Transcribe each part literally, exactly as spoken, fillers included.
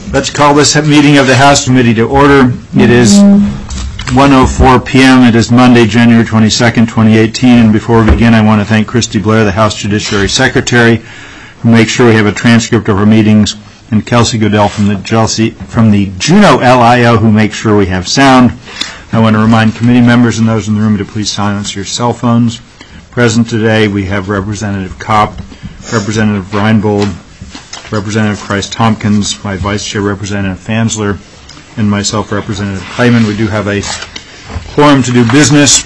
Let's call this meeting of the House Committee to order. It is one oh four p m It is Monday, January twenty-second, twenty eighteen. And before we begin, I want to thank Christy Blair, the House Judiciary Secretary, who makes sure we have a transcript of our meetings, and Kelsey Goodell from the, Chelsea, from the Juneau L I O, who makes sure we have sound. I want to remind committee members and those in the room to please silence your cell phones. Present today, we have Representative Kopp, Representative Reinbold, Representative Christ Tompkins, my Vice Chair, Representative Fansler, and myself, Representative Clayman. We do have a quorum to do business.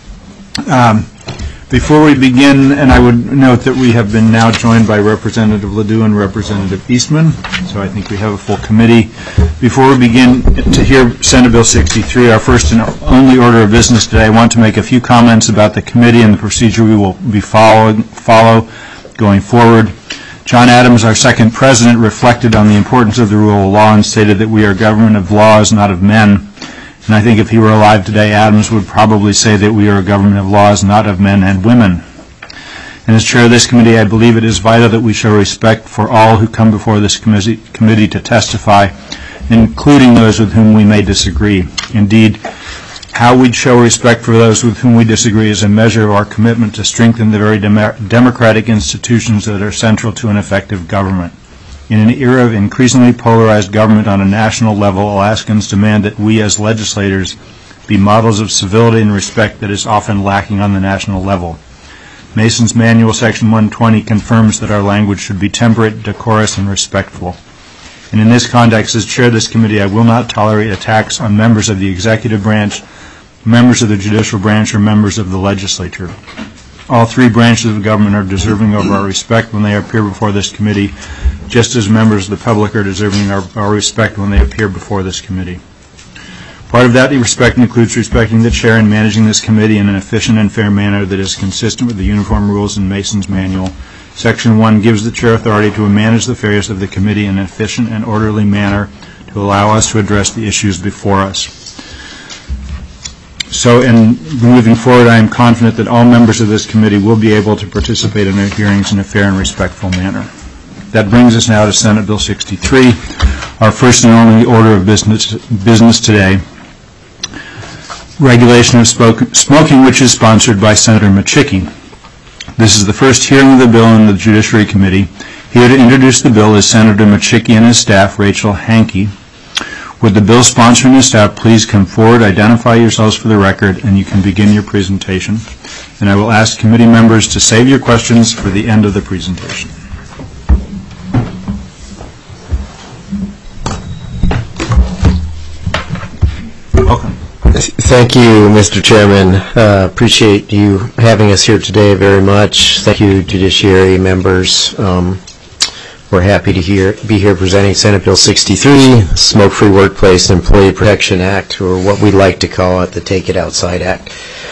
Um, before we begin, and I would note that we have been now joined by Representative Ledoux and Representative Eastman, so I think we have a full committee. Before we begin to hear Senate Bill sixty-three, our first and only order of business today, I want to make a few comments about the committee and the procedure we will be following, follow going forward. John Adams, our second president, reflected on the importance of the rule of law and stated that we are a government of laws, not of men. And I think if he were alive today, Adams would probably say that we are a government of laws, not of men and women. And as chair of this committee, I believe it is vital that we show respect for all who come before this committee, committee to testify, including those with whom we may disagree. Indeed, how we show respect for those with whom we disagree is a measure of our commitment to strengthen the very dem- democratic institutions that are central to an effective government. In an era of increasingly polarized government on a national level, Alaskans demand that we as legislators be models of civility and respect that is often lacking on the national level. Mason's Manual, Section one twenty, confirms that our language should be temperate, decorous, and respectful. And in this context, as chair of this committee, I will not tolerate attacks on members of the executive branch, members of the judicial branch, or members of the legislature. All three branches of government are deserving of our respect when they appear before this committee, just as members of the public are deserving of our respect when they appear before this committee. Part of that respect includes respecting the chair and managing this committee in an efficient and fair manner that is consistent with the uniform rules in Mason's Manual. Section one gives the chair authority to manage the affairs of the committee in an efficient and orderly manner to allow us to address the issues before us. So, in moving forward, I am confident that all members of this committee will be able to participate in our hearings in a fair and respectful manner. That brings us now to Senate Bill sixty-three, our first and only order of business, business today. Regulation of smoking, which is sponsored by Senator Machicki. This is the first hearing of the bill in the Judiciary Committee. Here to introduce the bill is Senator Machicki and his staff, Rachel Hankey. Would the bill sponsor and his staff please come forward, identify yourselves for the record, and you can begin your presentation. And I will ask committee members to save your questions for the end of the presentation. Welcome. Thank you, Mister Chairman. Uh, appreciate you having us here today very much. Thank you, Judiciary members. Um, We're happy to hear, be here presenting Senate Bill sixty-three, Smoke-Free Workplace Employee Protection Act, or what we like to call it, the Take It Outside Act.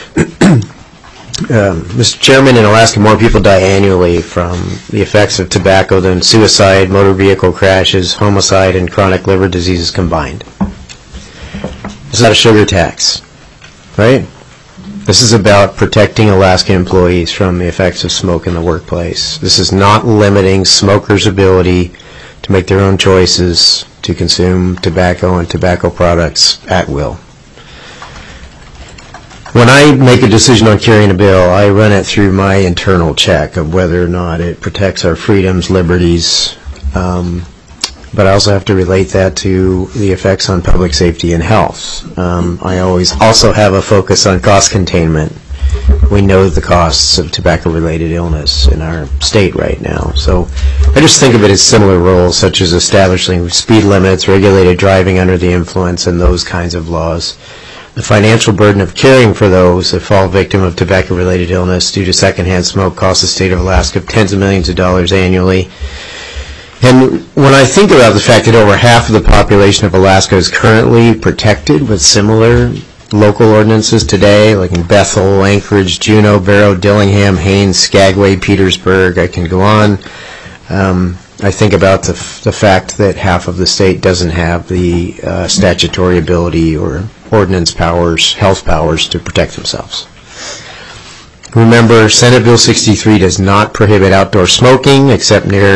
um, Mister Chairman, in Alaska, more people die annually from the effects of tobacco than suicide, motor vehicle crashes, homicide, and chronic liver diseases combined. It's not a sugar tax, right? This is about protecting Alaska employees from the effects of smoke in the workplace. This is not limiting smokers' ability to make their own choices to consume tobacco and tobacco products at will. When I make a decision on carrying a bill, I run it through my internal check of whether or not it protects our freedoms, liberties, um, but I also have to relate that to the effects on public safety and health. Um, I always also have a focus on cost containment. We know the costs of tobacco-related illness in our state right now. So I just think of it as similar roles, such as establishing speed limits, regulated driving under the influence, and those kinds of laws. The financial burden of caring for those that fall victim of tobacco-related illness due to secondhand smoke costs the state of Alaska tens of millions of dollars annually. And when I think about the fact that over half of the population of Alaska is currently protected with similar local ordinances today, like in Bethel, Anchorage, Juneau, Barrow, Dillingham, Haines, Skagway, Petersburg, I can go on. Um, I think about the, f- the fact that half of the state doesn't have the uh, statutory ability or ordinance powers, health powers to protect themselves. Remember, Senate Bill sixty-three does not prohibit outdoor smoking except near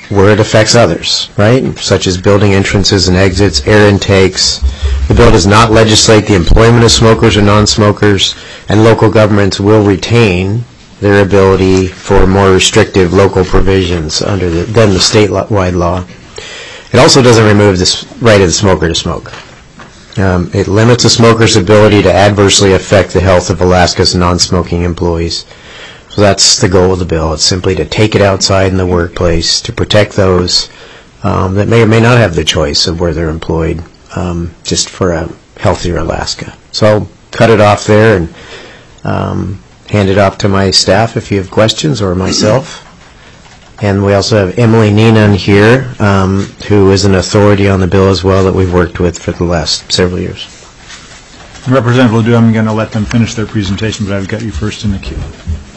where it affects others, right? Such as building entrances and exits, air intakes. The bill does not legislate the employment of smokers or non-smokers, and local governments will retain their ability for more restrictive local provisions under the, than the statewide law. It also doesn't remove the s- right of the smoker to smoke. Um, it limits a smoker's ability to adversely affect the health of Alaska's non-smoking employees. So that's the goal of the bill. It's simply to take it outside in the workplace to protect those um, that may or may not have the choice of where they're employed, um, just for a healthier Alaska. So I'll cut it off there and um, hand it off to my staff if you have questions, or myself. And we also have Emily Neenan here, um, who is an authority on the bill as well that we've worked with for the last several years. Representative Ledoux, I'm going to let them finish their presentation, but I've got you first in the queue.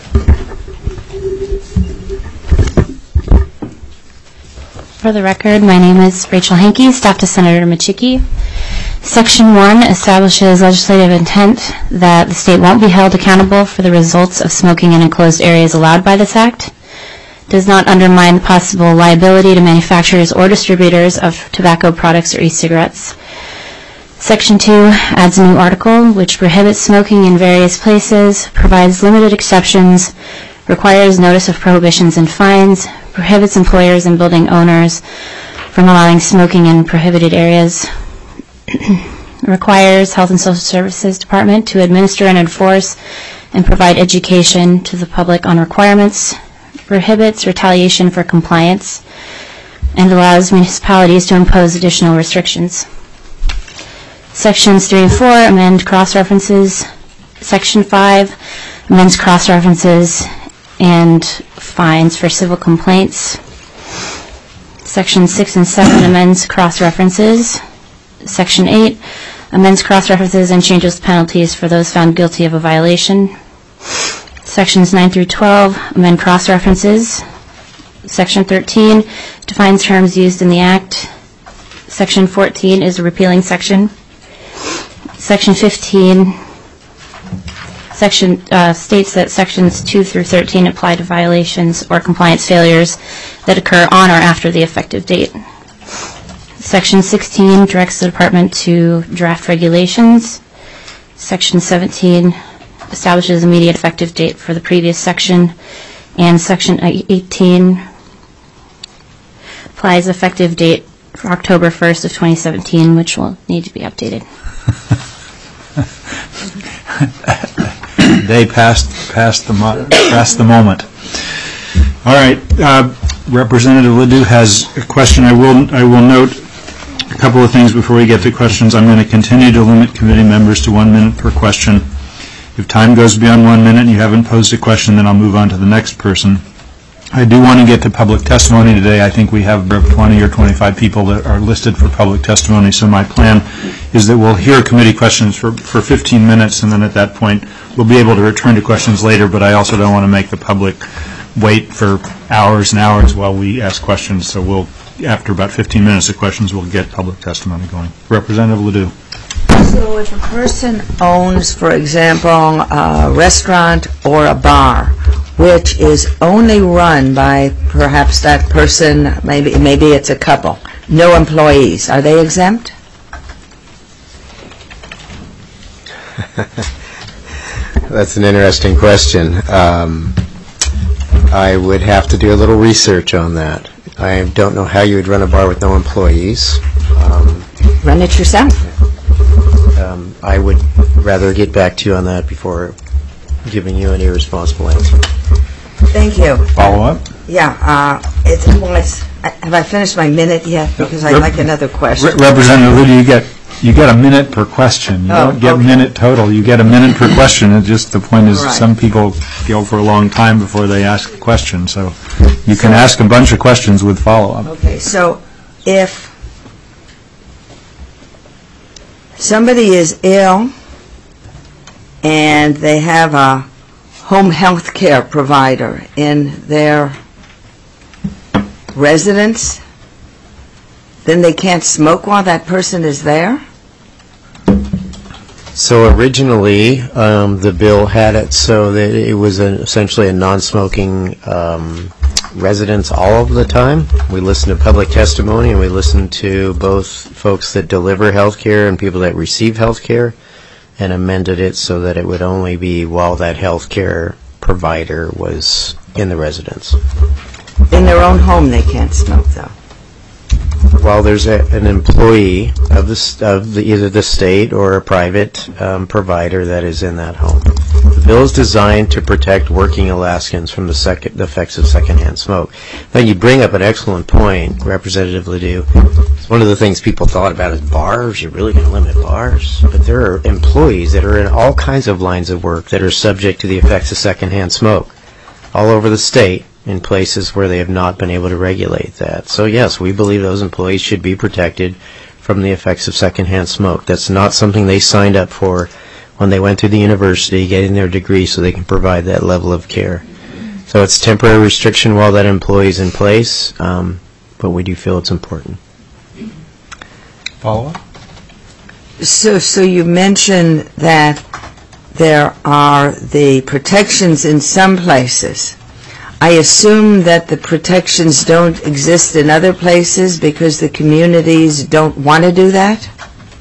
For the record, my name is Rachel Hankey, staff to Senator Machicki. Section one establishes legislative intent that the state won't be held accountable for the results of smoking in enclosed areas allowed by this act. Does not undermine the possible liability to manufacturers or distributors of tobacco products or e-cigarettes. Section two adds a new article which prohibits smoking in various places, provides limited exceptions, requires notice of prohibitions and fines, prohibits employers and building owners from allowing smoking in prohibited areas, requires Health and Social Services Department to administer and enforce and provide education to the public on requirements, prohibits retaliation for compliance, and allows municipalities to impose additional restrictions. Sections three and four amend cross-references. Section five amends cross-references and fines for civil complaints. Section six and seven amends cross-references. Section eight amends cross-references and changes penalties for those found guilty of a violation. Sections nine through twelve amend cross-references. Section thirteen defines terms used in the Act. Section fourteen is a repealing section. Section fifteen section uh, states that sections two through thirteen apply to violations or compliance failures that occur on or after the effective date. Section sixteen directs the department to draft regulations. Section seventeen establishes immediate effective date for the previous section, and Section eighteen applies effective date for October first of twenty seventeen, which will need to be updated. They passed passed the mo- passed the moment. All right, uh, Representative Ledoux has a question. I will I will note a couple of things before we get to questions. I'm going to continue to limit committee members to one minute per question. If time goes beyond one minute and you haven't posed a question, then I'll move on to the next person. I do want to get to public testimony today. I think we have twenty or twenty-five people that are listed for public testimony, so my plan is that we'll hear committee questions for, for fifteen minutes, and then at that point we'll be able to return to questions later, but I also don't want to make the public wait for hours and hours while we ask questions, so we'll, after about fifteen minutes of questions, we'll get public testimony going. Representative Ledoux. So if a person owns, for example, a restaurant or a bar, which is only run by perhaps that person, maybe maybe it's a couple, no employees, are they exempt? That's an interesting question. Um, I would have to do a little research on that. I don't know how you would run a bar with no employees. Um, Run it yourself. um, I would rather get back to you on that before giving you an irresponsible answer. Thank you. Follow up? Yeah, uh, it's, well, it's, have I finished my minute yet? Because I'd like another question. Re- Representative Ledoux, you get you get a minute per question. You Oh, don't get okay. minute total. You get a minute per question. It's just the point is Right. some people go for a long time before they ask a question. So you can So- ask a bunch of questions with follow-up. Okay, so if somebody is ill and they have a home health care provider in their residence, then they can't smoke while that person is there? So originally, um, the bill had it so that it was an, essentially a non-smoking um, residents all of the time. We listen to public testimony, and we listen to both folks that deliver health care and people that receive health care, and amended it so that it would only be while that health care provider was in the residence. In their own home, they can't smoke, though. While there's a, an employee of the, s- of the, either the state or a private um, provider that is in that home. The bill is designed to protect working Alaskans from the, second, the effects of secondhand smoke. Now, you bring up an excellent point, Representative Ledoux. It's one of the things people thought about is bars. You're really going to limit bars? But there are employees that are in all kinds of lines of work that are subject to the effects of secondhand smoke all over the state, in places where they have not been able to regulate that. So yes, we believe those employees should be protected from the effects of secondhand smoke. That's not something they signed up for when they went through the university getting their degree so they can provide that level of care. So it's temporary restriction while that employee is in place, um, but we do feel it's important. Follow-up? So, so you mentioned that there are the protections in some places. I assume that the protections don't exist in other places because the communities don't want to do that?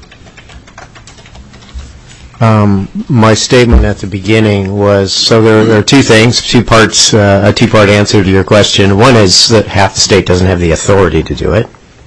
Um, my statement at the beginning was, so there, there are two things, two parts, uh, a two-part answer to your question. One is that half the state doesn't have the authority to do it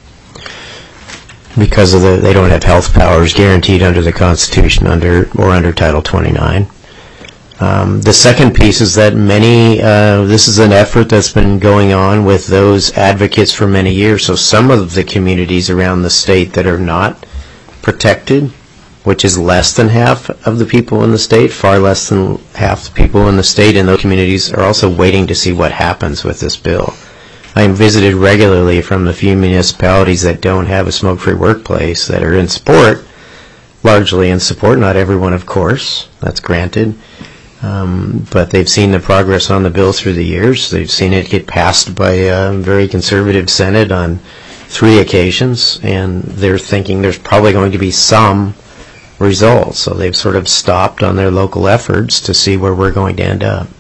because of the, they don't have health powers guaranteed under the Constitution under or under Title twenty-nine. Um, the second piece is that many, uh, this is an effort that's been going on with those advocates for many years. So some of the communities around the state that are not protected, which is less than half of the people in the state, far less than half the people in the state in those communities, are also waiting to see what happens with this bill. I am visited regularly from the few municipalities that don't have a smoke-free workplace that are in support, largely in support, not everyone, of course, that's granted. Um, but they've seen the progress on the bill through the years. They've seen it get passed by a very conservative Senate on three occasions, and they're thinking there's probably going to be some results. So they've sort of stopped on their local efforts to see where we're going to end up.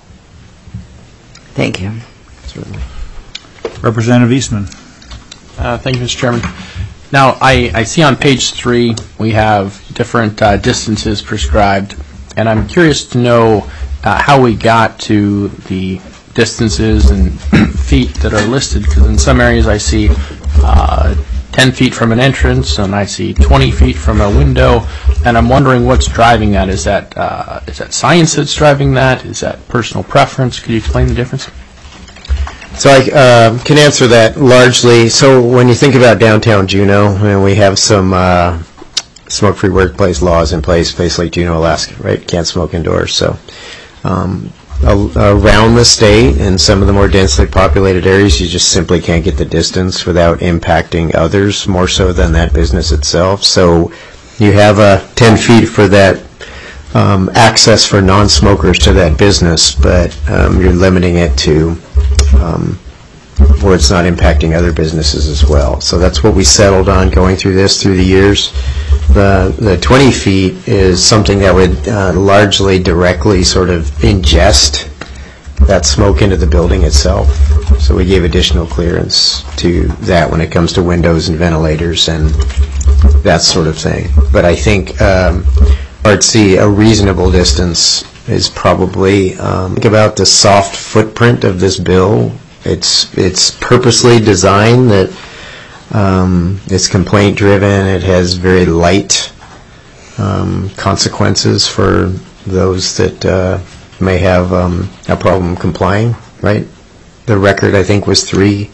Thank you. Certainly. Representative Eastman. Uh, Thank you, Mister Chairman. Now, I, I see on page three we have different uh, distances prescribed, and I'm curious to know uh, how we got to the distances and feet that are listed, because in some areas I see uh, ten feet from an entrance, and I see twenty feet from a window, and I'm wondering what's driving that. Is that uh, is that science that's driving that? Is that personal preference? Could you explain the difference? So I uh, can answer that largely. So when you think about downtown Juneau, and we have some uh, smoke-free workplace laws in place, place like Juneau, Alaska, right? Can't smoke indoors. So um, a- around the state, in some of the more densely populated areas, you just simply can't get the distance without impacting others, more so than that business itself. So you have uh, ten feet for that um, access for non-smokers to that business, but um, you're limiting it to Um, where it's not impacting other businesses as well. So that's what we settled on going through this through the years. The the twenty feet is something that would uh, largely directly sort of ingest that smoke into the building itself. So we gave additional clearance to that when it comes to windows and ventilators and that sort of thing. But I think um, Part C, a reasonable distance is probably, um, think about the soft footprint of this bill. It's it's purposely designed that um, it's complaint driven. It has very light um, consequences for those that uh, may have um, a problem complying, right? The record, I think, was three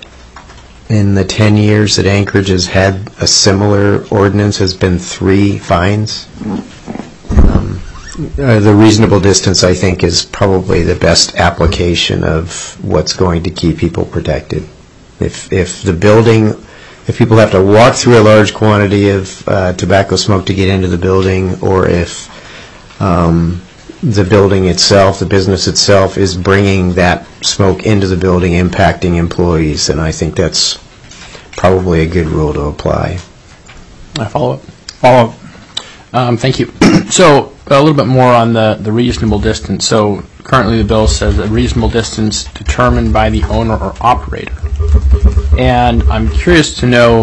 in the ten years that Anchorage has had a similar ordinance, has been three fines. Um, Uh, the reasonable distance, I think, is probably the best application of what's going to keep people protected. If if the building, if people have to walk through a large quantity of uh, tobacco smoke to get into the building, or if um, the building itself, the business itself, is bringing that smoke into the building, impacting employees, then I think that's probably a good rule to apply. I follow up. Follow up. Um, thank you. So a little bit more on the, the reasonable distance. So currently the bill says a reasonable distance determined by the owner or operator. And I'm curious to know,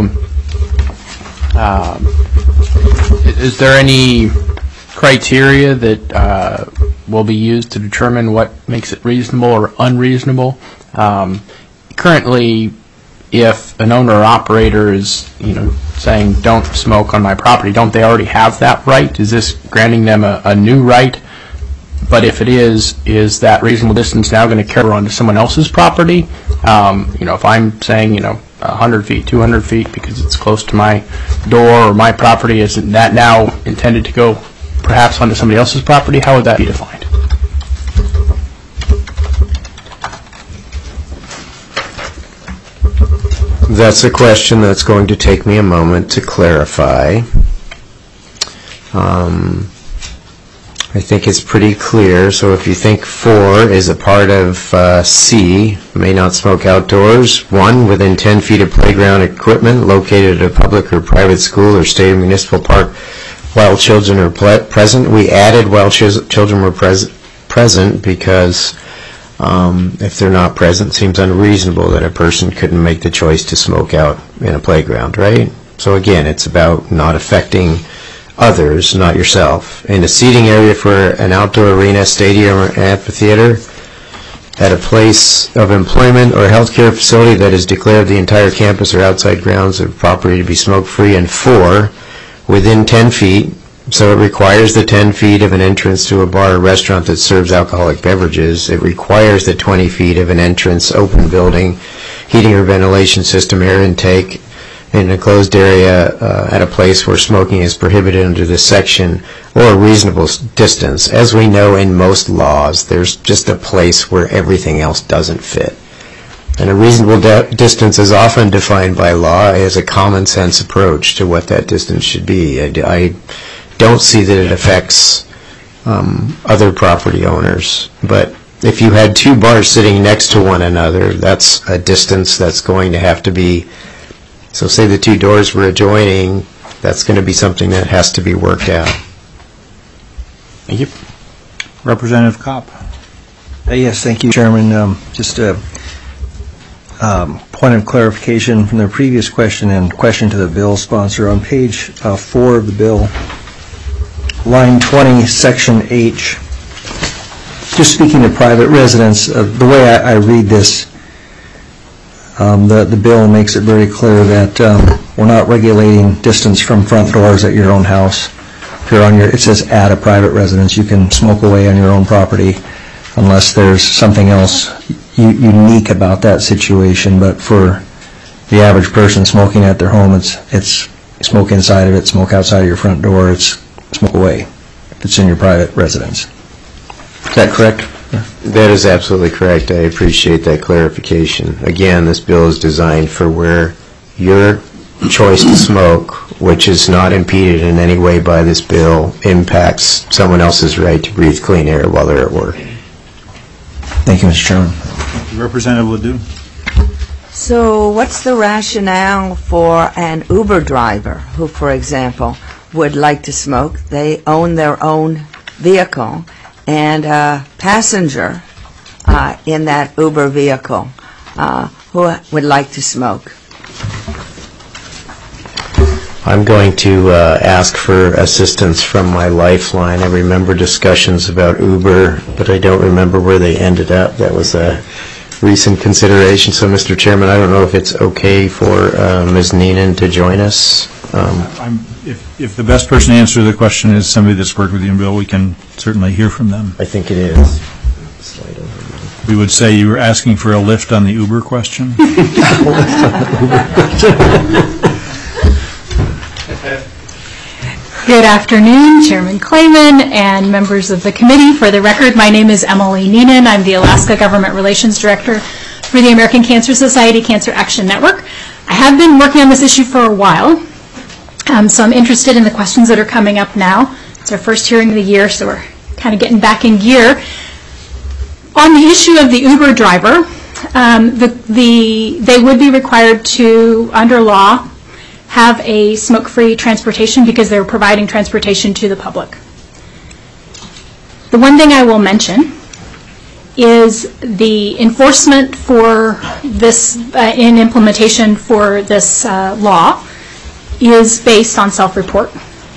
um, is there any criteria that uh, will be used to determine what makes it reasonable or unreasonable? Um, currently, if an owner or operator is, you know, saying don't smoke on my property, don't they already have that right? Is this granting them a, a new right? But if it is, is that reasonable distance now going to carry on to someone else's property? Um, you know, if I'm saying, you know, one hundred feet, two hundred feet because it's close to my door or my property, isn't that now intended to go perhaps onto somebody else's property? How would that be defined? That's a question that's going to take me a moment to clarify. Um, I think it's pretty clear. So if you think four is a part of uh, C, may not smoke outdoors, one, within ten feet of playground equipment located at a public or private school or state or municipal park while children are ple- present. We added while ch- children were pres- present because um, if they're not present, it seems unreasonable that a person couldn't make the choice to smoke out in a playground, right? So again, it's about not affecting others, not yourself. In a seating area for an outdoor arena, stadium, or amphitheater, at a place of employment or healthcare facility that is declared the entire campus or outside grounds of property to be smoke-free, and four, within ten feet, so it requires the ten feet of an entrance to a bar or restaurant that serves alcoholic beverages. It requires the twenty feet of an entrance, open building, heating or ventilation system, air intake, in an enclosed area uh, at a place where smoking is prohibited under this section, or a reasonable s- distance. As we know in most laws, there's just a place where everything else doesn't fit. And a reasonable de- distance is often defined by law as a common sense approach to what that distance should be. I, d- I don't see that it affects um, other property owners. But if you had two bars sitting next to one another, that's a distance that's going to have to be. So say the two doors were adjoining, that's going to be something that has to be worked out. Thank you. Representative Kopp. Uh, Yes, thank you, Chairman. Um, Just a um, point of clarification from the previous question and question to the bill sponsor. On page uh, four of the bill, line twenty, section H, just speaking to private residents, uh, the way I I read this, Um, the, the bill makes it very clear that um, we're not regulating distance from front doors at your own house. If you're on your, it says at a private residence, you can smoke away on your own property unless there's something else u- unique about that situation. But for the average person smoking at their home, it's it's smoke inside of it, smoke outside of your front door, it's smoke away if it's in your private residence. Is that correct? That is absolutely correct. I appreciate that clarification. Again, this bill is designed for where your choice to smoke, which is not impeded in any way by this bill, impacts someone else's right to breathe clean air while they're at work. Thank you, Mister Chairman. Representative Ledoux. So what's the rationale for an Uber driver who, for example, would like to smoke? They own their own vehicle, and a passenger uh, in that Uber vehicle uh, who would like to smoke. I'm going to uh, ask for assistance from my lifeline. I remember discussions about Uber, but I don't remember where they ended up. That was a recent consideration. So, Mister Chairman, I don't know if it's okay for uh, Miz Neenan to join us. Um, I'm, if, if the best person to answer the question is somebody that's worked with you in Bill, we can certainly hear from them. I think it is. We would say you were asking for a lift on the Uber question. Good afternoon, Chairman Clayman and members of the committee. For the record, my name is Emily Neenan. I'm the Alaska Government Relations Director for the American Cancer Society Cancer Action Network. I have been working on this issue for a while, um, so I'm interested in the questions that are coming up now. It's our first hearing of the year, so we're kind of getting back in gear. On the issue of the Uber driver, um, the, the, they would be required to, under law, have a smoke-free transportation because they're providing transportation to the public. The one thing I will mention is the enforcement for this, uh, in implementation for this uh, law, is based on self-report.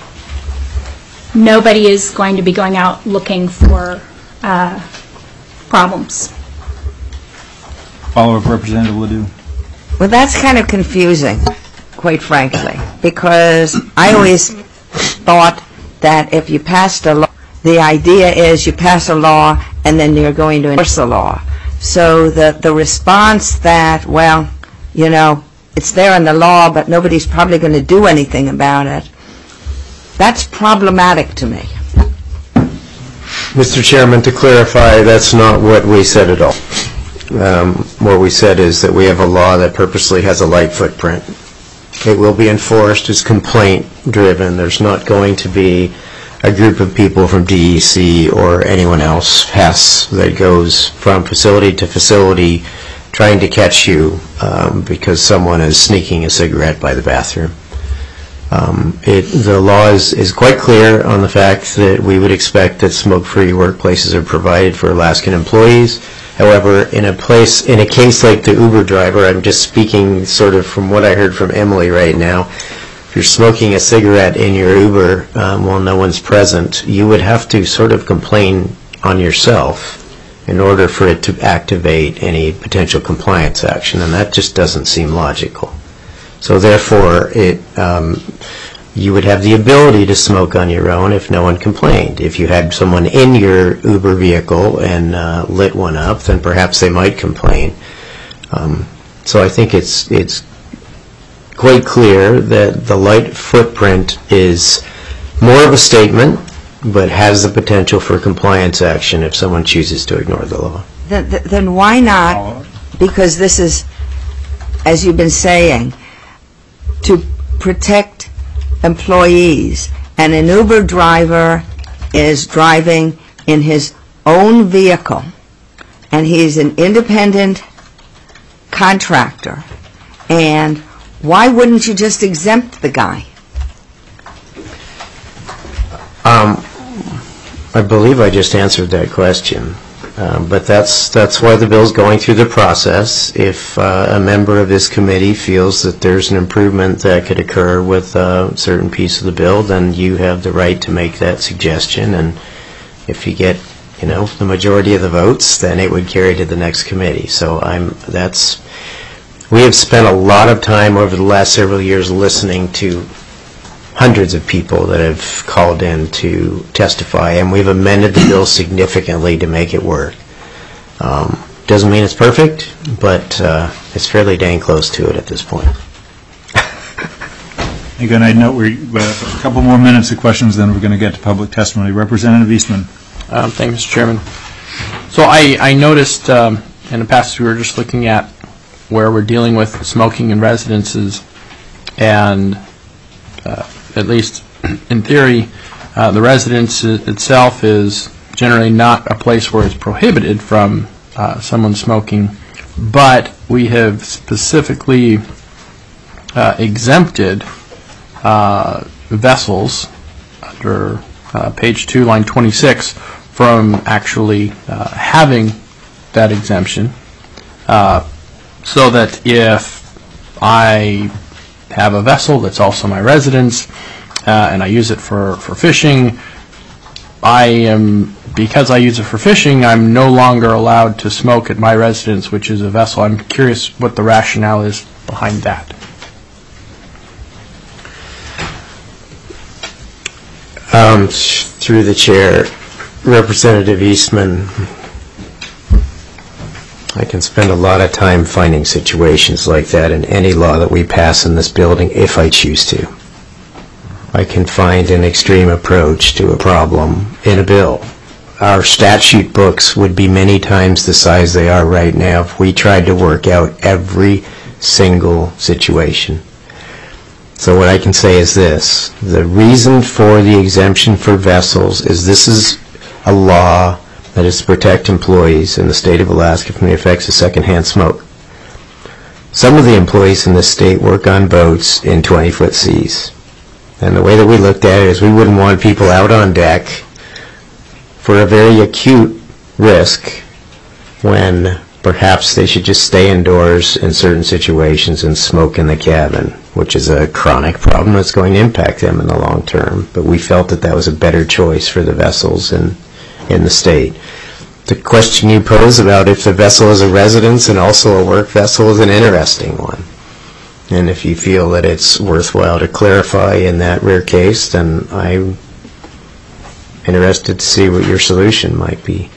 Nobody is going to be going out looking for uh, problems. Follow-up, Representative Ledoux. Well, that's kind of confusing, quite frankly, because I always thought that if you passed a law, the idea is you pass a law and then you're going to enforce the law. So the, the response that, well, you know, it's there in the law, but nobody's probably going to do anything about it, that's problematic to me. Mister Chairman, to clarify, that's not what we said at all. Um, what we said is that we have a law that purposely has a light footprint. It will be enforced as complaint-driven. There's not going to be a group of people from D E C or anyone else, H E S, that goes from facility to facility trying to catch you um, because someone is sneaking a cigarette by the bathroom. Um, it, the law is, is quite clear on the fact that we would expect that smoke-free workplaces are provided for Alaskan employees. However, in a place, in a case like the Uber driver, I'm just speaking sort of from what I heard from Emily right now. If you're smoking a cigarette in your Uber um, while no one's present, you would have to sort of complain on yourself in order for it to activate any potential compliance action, and that just doesn't seem logical. So therefore, it um, you would have the ability to smoke on your own if no one complained. If you had someone in your Uber vehicle and uh, lit one up, then perhaps they might complain. Um, so I think it's it's quite clear that the light footprint is more of a statement, but has the potential for compliance action if someone chooses to ignore the law. Then, then why not, because this is, as you've been saying, to protect employees, and an Uber driver is driving in his own vehicle, and he's an independent contractor, and why wouldn't you just exempt the guy? Um, I believe I just answered that question, um, but that's that's why the bill's going through the process. If uh, a member of this committee feels that there's an improvement that could occur with a certain piece of the bill, then you have the right to make that suggestion, and if you get, you know, the majority of the votes, then it would carry to the next committee. So I'm that's we have spent a lot of time over the last several years listening to hundreds of people that have called in to testify, and we've amended the bill significantly to make it work. Um, doesn't mean it's perfect, but uh, it's fairly dang close to it at this point. Again, I note we're uh, a couple more minutes of questions, then we're going to get to public testimony. Representative Eastman. Um, thank you, Mister Chairman. So I, I noticed um, in the past we were just looking at where we're dealing with smoking in residences, and uh, at least in theory, uh, the residence itself is generally not a place where it's prohibited from uh, someone smoking, but we have specifically uh, exempted uh, vessels under uh, page two, line twenty-six, from actually uh, having that exemption, uh, so that if I have a vessel that's also my residence, uh, and I use it for, for fishing, I am, because I use it for fishing, I'm no longer allowed to smoke at my residence, which is a vessel. I'm curious what the rationale is behind that. Um, through the chair, Representative Eastman, I can spend a lot of time finding situations like that in any law that we pass in this building if I choose to. I can find an extreme approach to a problem in a bill. Our statute books would be many times the size they are right now if we tried to work out every single situation. So what I can say is this: the reason for the exemption for vessels is this is a law that is to protect employees in the state of Alaska from the effects of secondhand smoke. Some of the employees in this state work on boats in twenty-foot seas. And the way that we looked at it is we wouldn't want people out on deck for a very acute risk when perhaps they should just stay indoors in certain situations and smoke in the cabin, which is a chronic problem that's going to impact them in the long term. But we felt that that was a better choice for the vessels in, in the state. The question you pose about if the vessel is a residence and also a work vessel is an interesting one. And if you feel that it's worthwhile to clarify in that rare case, then I'm interested to see what your solution might be.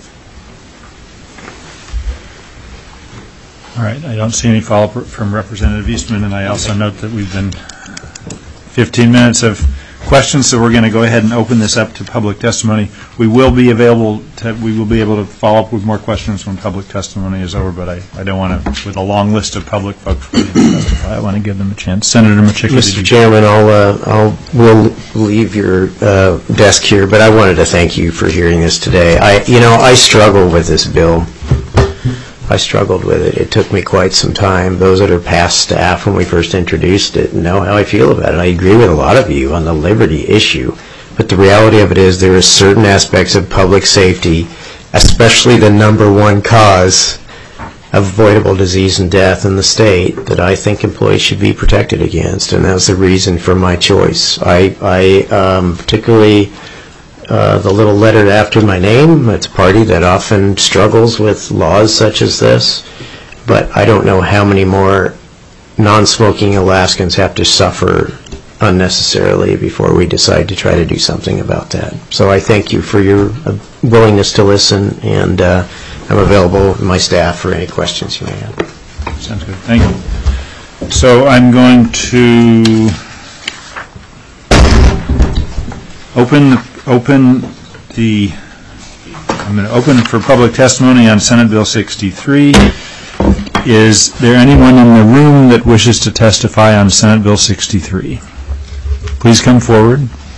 All right, I don't see any follow-up from Representative Eastman, and I also note that we've been fifteen minutes of questions, so we're going to go ahead and open this up to public testimony. We will be available to, we will be able to follow up with more questions when public testimony is over, but I, I don't want to, with a long list of public folks waiting to testify, I want to give them a chance. Senator Machicki. Mister Chairman, I'll, uh, I'll, we'll leave your uh, desk here, but I wanted to thank you for hearing this today. I, you know, I struggle with this bill. I struggled with it. It took me quite some time. Those that are past staff when we first introduced it know how I feel about it. I agree with a lot of you on the liberty issue, but the reality of it is there are certain aspects of public safety, especially the number one cause of avoidable disease and death in the state, that I think employees should be protected against, and that's the reason for my choice. I, I um, particularly Uh, the little letter after my name, it's a party that often struggles with laws such as this, but I don't know how many more non-smoking Alaskans have to suffer unnecessarily before we decide to try to do something about that. So I thank you for your uh, willingness to listen, and uh, I'm available to my staff for any questions you may have. Sounds good. Thank you. So I'm going to open the Open the, I'm going to open for public testimony on Senate Bill sixty-three. Is there anyone in the room that wishes to testify on Senate Bill sixty-three? Please come forward.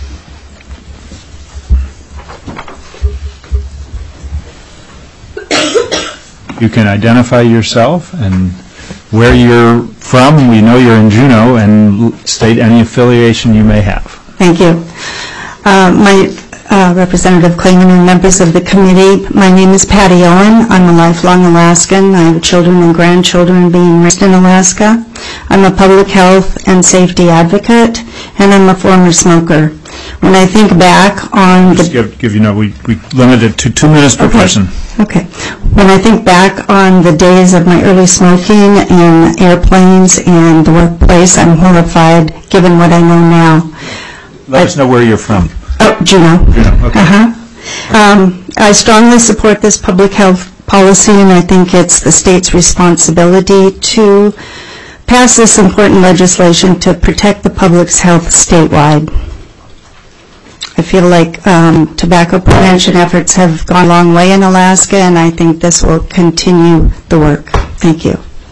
You can identify yourself and where you're from. We know you're in Juneau, and state any affiliation you may have. Thank you. Uh, my uh, Representative Clayman and members of the committee, my name is Patty Owen. I'm a lifelong Alaskan. I have children and grandchildren being raised in Alaska. I'm a public health and safety advocate, and I'm a former smoker. When I think back on Just the... give, give you know, we, we limited to two minutes per okay. person. Okay. When I think back on the days of my early smoking in airplanes and the workplace, I'm horrified given what I know now. Let I, us know where you're from. Oh, Juneau. Juneau, okay. Uh-huh. Um, I strongly support this public health policy, and I think it's the state's responsibility to pass this important legislation to protect the public's health statewide. I feel like um, tobacco prevention efforts have gone a long way in Alaska, and I think this will continue the work. Thank you.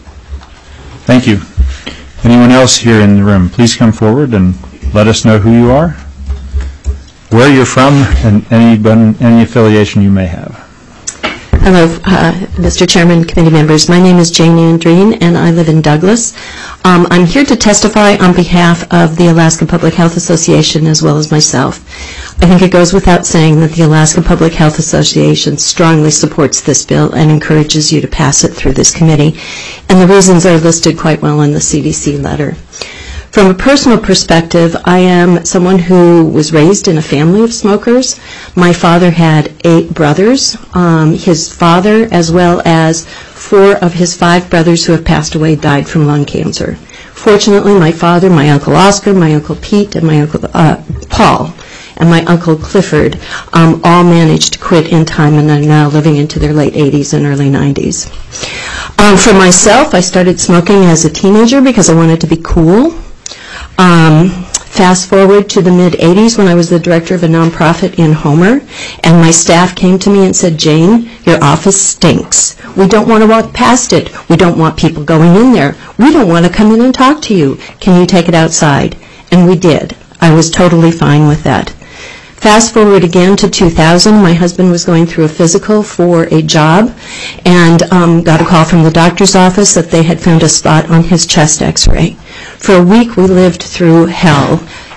Thank you. Anyone else here in the room, please come forward and let us know who you are, where you're from, and any, any affiliation you may have. Hello, uh, Mister Chairman, committee members. My name is Jane Andreen, and I live in Douglas. Um, I'm here to testify on behalf of the Alaska Public Health Association as well as myself. I think it goes without saying that the Alaska Public Health Association strongly supports this bill and encourages you to pass it through this committee, and the reasons are listed quite well in the C D C letter. From a personal perspective, I am someone who was raised in a family of smokers. My father had eight brothers. Um, his father, as well as four of his five brothers who have passed away, died from lung cancer. Fortunately, my father, my Uncle Oscar, my Uncle Pete, and my Uncle uh, Paul, and my Uncle Clifford um, all managed to quit in time and are now living into their late eighties and early nineties. Um, for myself, I started smoking as a teenager because I wanted to be cool. Um, fast forward to the mid eighties when I was the director of a nonprofit in Homer, and my staff came to me and said, Jane, your office stinks. We don't want to walk past it. We don't want people going in there. We don't want to come in and talk to you. Can you take it outside? And we did. I was totally fine with that. Fast forward again to two thousand, my husband was going through a physical for a job and um, got a call from the doctor's office that they had found a spot on his chest x-ray. For a week we lived through hell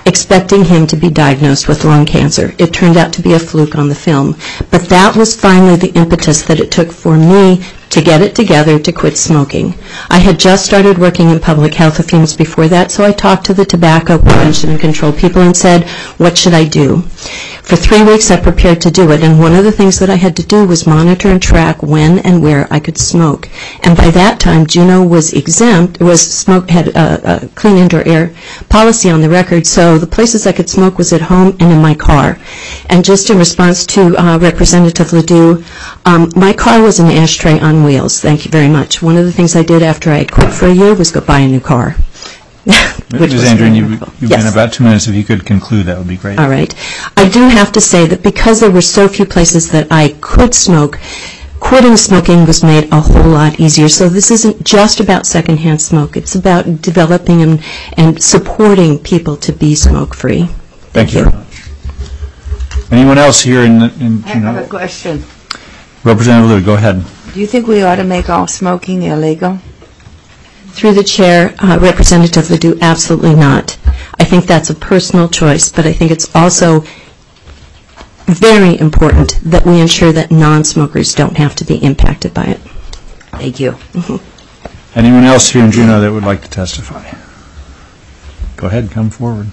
expecting him to be diagnosed with lung cancer. It turned out to be a fluke on the film. But that was finally the impetus that it took for me to get it together to quit smoking. I had just started working in public health a few months before that, so I talked to the tobacco prevention and control people and said, what should I do? For three weeks I prepared to do it, and one of the things that I had to do was monitor and track when and where I could smoke. And by that time, Juneau was exempt, was smoke had a, a clean indoor air policy on the record, so the places I could smoke was at home and in my car. And just in response to uh, Representative Ledoux, um, my car was an ashtray on wheels. Thank you very much. One of the things I did after I had quit for a year was go buy a new car. Miz Andrew, you've, you've yes. been about two minutes. If you could conclude, that would be great. All right. I do have to say that because there were so few places that I could smoke, quitting smoking was made a whole lot easier. So this isn't just about secondhand smoke. It's about developing and, and supporting people to be smoke-free. Thank, Thank you. you. Anyone else here in, the, in I have a question. Representative Ledoux, go ahead. Do you think we ought to make all smoking illegal? Through the chair, uh, Representative Ledoux, absolutely not. I think that's a personal choice, but I think it's also very important that we ensure that non-smokers don't have to be impacted by it. Thank you. Mm-hmm. Anyone else here in Juneau that would like to testify? Go ahead, come forward.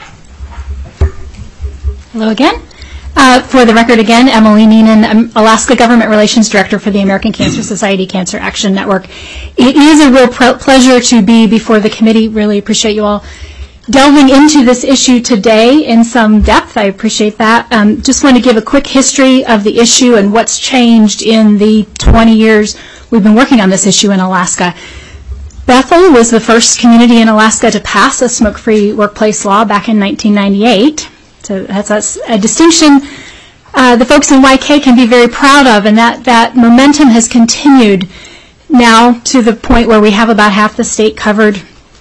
Hello again. Uh, for the record again, Emily Neenan, I'm Alaska Government Relations Director for the American Cancer Society Cancer Action Network. It is a real pr- pleasure to be before the committee. Really appreciate you all delving into this issue today in some depth. I appreciate that. Um, just want to give a quick history of the issue and what's changed in the twenty years we've been working on this issue in Alaska. Bethel was the first community in Alaska to pass a smoke-free workplace law back in nineteen ninety-eight. So that's, that's a distinction uh, the folks in Y K can be very proud of, and that, that momentum has continued now to the point where we have about half the state covered.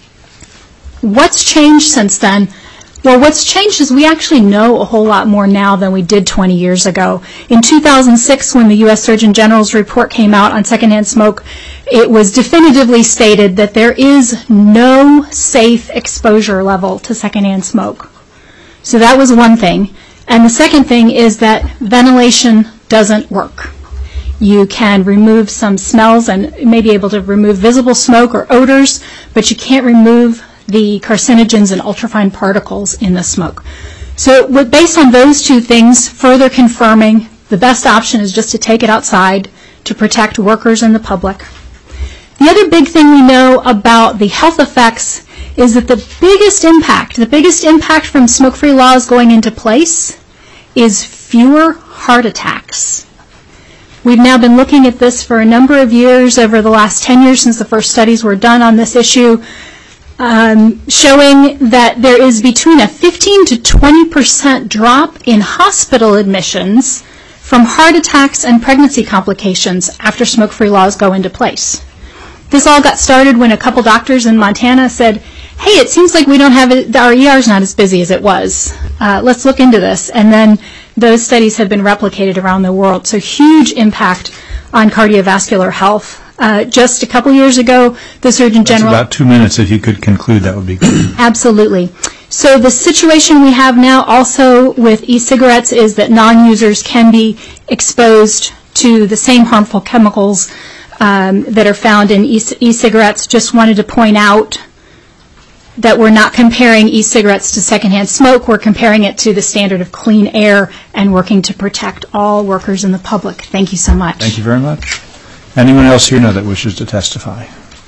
What's changed since then? Well, what's changed is we actually know a whole lot more now than we did twenty years ago. In two thousand six, when the U S Surgeon General's report came out on secondhand smoke, it was definitively stated that there is no safe exposure level to secondhand smoke. So that was one thing. And the second thing is that ventilation doesn't work. You can remove some smells and may be able to remove visible smoke or odors, but you can't remove the carcinogens and ultrafine particles in the smoke. So based on those two things, further confirming the best option is just to take it outside to protect workers and the public. The other big thing we know about the health effects is that the biggest impact, the biggest impact from smoke-free laws going into place is fewer heart attacks. We've now been looking at this for a number of years, over the last ten years since the first studies were done on this issue, um, showing that there is between a fifteen to twenty percent drop in hospital admissions from heart attacks and pregnancy complications after smoke-free laws go into place. This all got started when a couple doctors in Montana said, hey, it seems like we don't have it, our E R's not as busy as it was. Uh, let's look into this. And then those studies have been replicated around the world. So huge impact on cardiovascular health. Uh, just a couple years ago, the Surgeon That's General... about two minutes. If you could conclude, that would be good. Absolutely. So the situation we have now also with e-cigarettes is that non-users can be exposed to the same harmful chemicals um, that are found in e- e-cigarettes. Just wanted to point out that we're not comparing e-cigarettes to secondhand smoke. We're comparing it to the standard of clean air and working to protect all workers in the public. Thank you so much. Thank you very much. Anyone else here know that wishes to testify?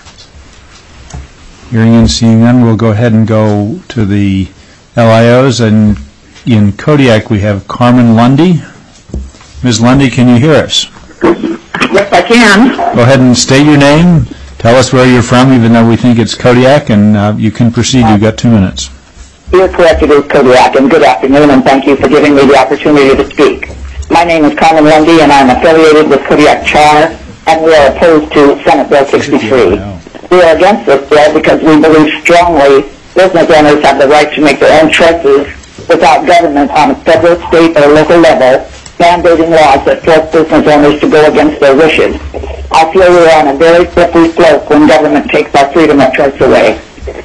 Hearing and seeing none, we'll go ahead and go to the L I Os. And in Kodiak, we have Carmen Lundy. Miz Lundy, can you hear us? Yes, I can. Go ahead and state your name. Tell us where you're from, even though we think it's Kodiak, and uh, you can proceed. You've got two minutes. You're correct, it is Kodiak, and good afternoon, and thank you for giving me the opportunity to speak. My name is Carmen Lundy, and I'm affiliated with Kodiak Char, and we are opposed to Senate Bill sixty-three. We are against this bill because we believe strongly business owners have the right to make their own choices without government on a federal, state, or local level mandating laws that force business owners to go against their wishes. I feel we're on a very slippery slope when government takes our freedom of choice away.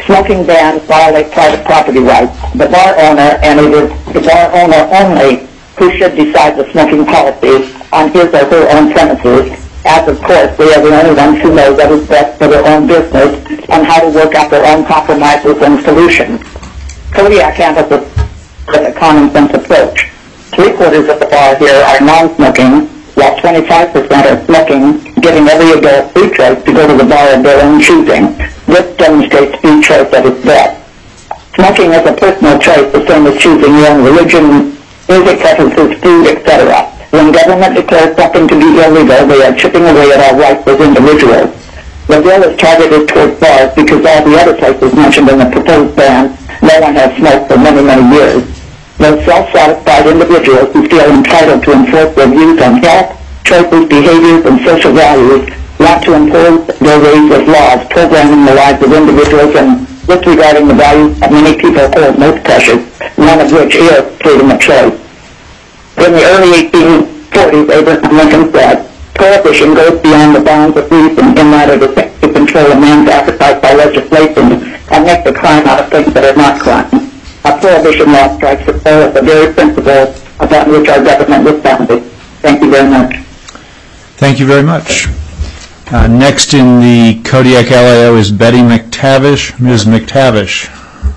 Smoking bans violate private property rights. The bar owner, and it is the bar owner only, who should decide the smoking policy on his or her own premises, as of course we are the only ones who know what is best for their own business and how to work out their own compromises and solutions. Kodiak handles it with a common sense approach. Three quarters of the bar here are non-smoking, while twenty-five percent are smoking, giving every adult free choice to go to the bar of their own choosing. This demonstrates free choice at its best. Smoking is a personal choice, the same as choosing your own religion, music preferences, food, et cetera. When government declares something to be illegal, they are chipping away at our rights as individuals. The bill is targeted towards bars because all the other places mentioned in the proposed ban, no one has smoked for many, many years. Those self-satisfied individuals who feel entitled to enforce their views on health, choices, behaviors, and social values want to impose their ways with laws, programming the lives of individuals and disregarding the values that many people hold most precious, one of which is freedom of choice. In the early eighteen forties, Abraham Lincoln said, prohibition goes beyond the bounds of reason in that it attempts to control a man's appetite by legislation and make the crime out of things that are not crimes. A prohibition law strikes at the very principle upon which our government was founded. Thank you very much. Thank you very much. Uh, next in the Kodiak L A O is Betty McTavish. Miz McTavish.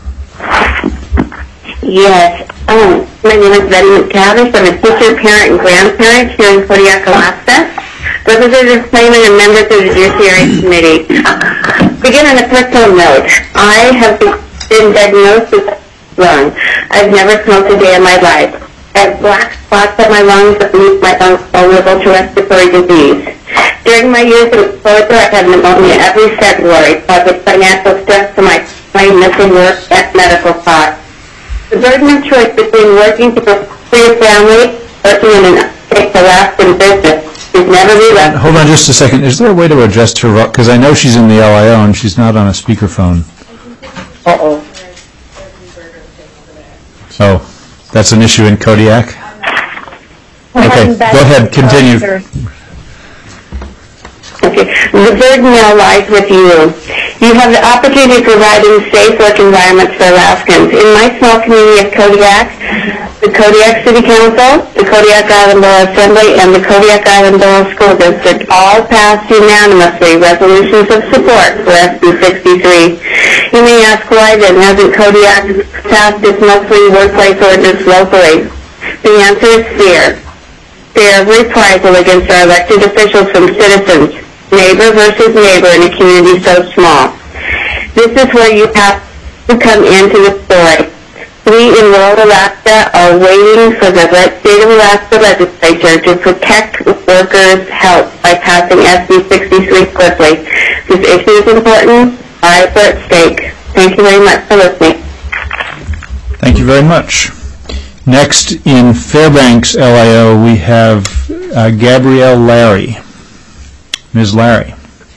Yes. Um, my name is Betty McTavish. I'm a teacher, parent, and grandparent here in Kodiak, Alaska. Representative Clayman and members of the Judiciary Committee. Begin on a personal note. I have been diagnosed with lung. I've never smoked a day in my life. I have black spots on my lungs that leave my lungs vulnerable to respiratory disease. During my years of exposure, I've had pneumonia every February, causing financial stress to my family, missing work, and medical costs. The burden of choice between working to for your family, working in an unsafe Alaskan business, is never realized. Hold on just a second. Is there a way to adjust her? Because I know she's in the L I O and she's not on a speakerphone. Uh-oh. Oh, that's an issue in Kodiak? Okay, go ahead, continue. Okay, the burden now lies with you. You have the opportunity of providing safe work environments for Alaskans. In my small community of Kodiak, the Kodiak City Council, the Kodiak Island Borough Assembly, and the Kodiak Island Borough School District all passed unanimously resolutions of support for S B sixty-three. You may ask why then hasn't Kodiak passed its monthly workplace ordinance locally? The answer is fear. Fear of reprisal against our elected officials from citizens. Neighbor versus neighbor in a community so small. This is where you have to come into the story. We in rural Alaska are waiting for the state of Alaska legislature to protect workers' health by passing S B sixty-three quickly. This issue is important. Lives are at stake. Thank you very much for listening. Thank you very much. Next in Fairbanks L I O we have uh, Gabrielle Larry. Miz Larry.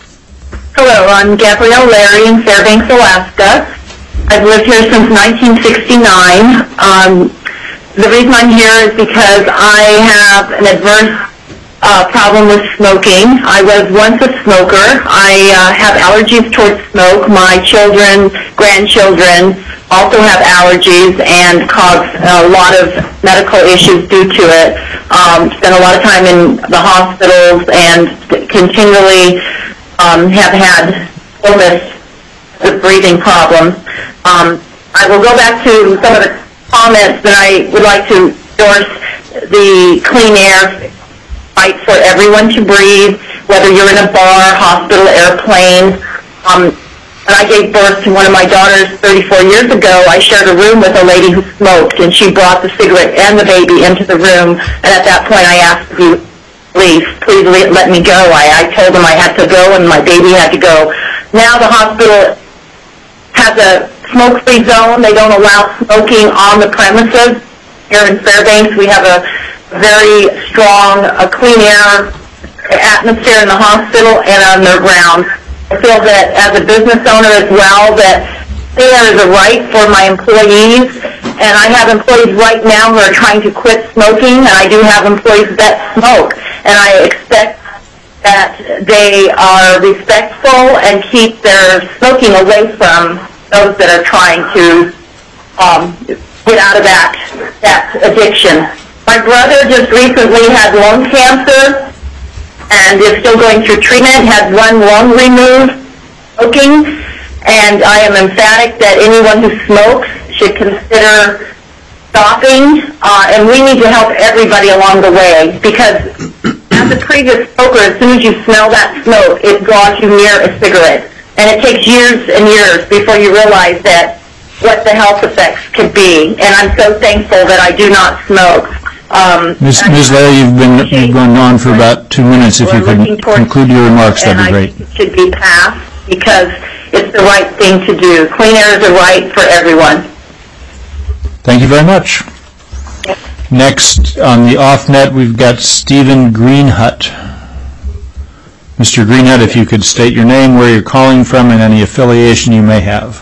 Hello, I'm Gabrielle Larry in Fairbanks, Alaska. I've lived here since nineteen sixty-nine. Um, the reason I'm here is because I have an adverse uh, problem with smoking. I was once a smoker. I uh, have allergies towards smoke. My children, grandchildren also have allergies and cause a lot of medical issues due to it. Um, spent a lot of time in the hospitals and continually um, have had illness with breathing problems. Um, I will go back to some of the comments that I would like to endorse the clean air fight for everyone to breathe, whether you're in a bar, hospital, airplane. Um, When I gave birth to one of my daughters thirty-four years ago, I shared a room with a lady who smoked, and she brought the cigarette and the baby into the room, and at that point I asked you, please, please let me go. I, I told them I had to go, and my baby had to go. Now the hospital has a smoke-free zone. They don't allow smoking on the premises. Here in Fairbanks, we have a very strong uh, clean air atmosphere in the hospital and on their grounds. I feel that as a business owner as well, that there is a right for my employees, and I have employees right now who are trying to quit smoking, and I do have employees that smoke, and I expect that they are respectful and keep their smoking away from those that are trying to um, get out of that, that addiction. My brother just recently had lung cancer and is still going through treatment, had one lung removed, smoking, and I am emphatic that anyone who smokes should consider stopping, uh, and we need to help everybody along the way, because as a previous smoker, as soon as you smell that smoke, it draws you near a cigarette. And it takes years and years before you realize that what the health effects could be. And I'm so thankful that I do not smoke. Um, Miz Miz Lair, you've been you've gone on for about two minutes. If you could conclude your remarks, that'd be great. It should be passed because it's the right thing to do. Clean air is a right for everyone. Thank you very much. Next, on the off-net, we've got Stephen Greenhut. Mister Greenhut, if you could state your name, where you're calling from, and any affiliation you may have.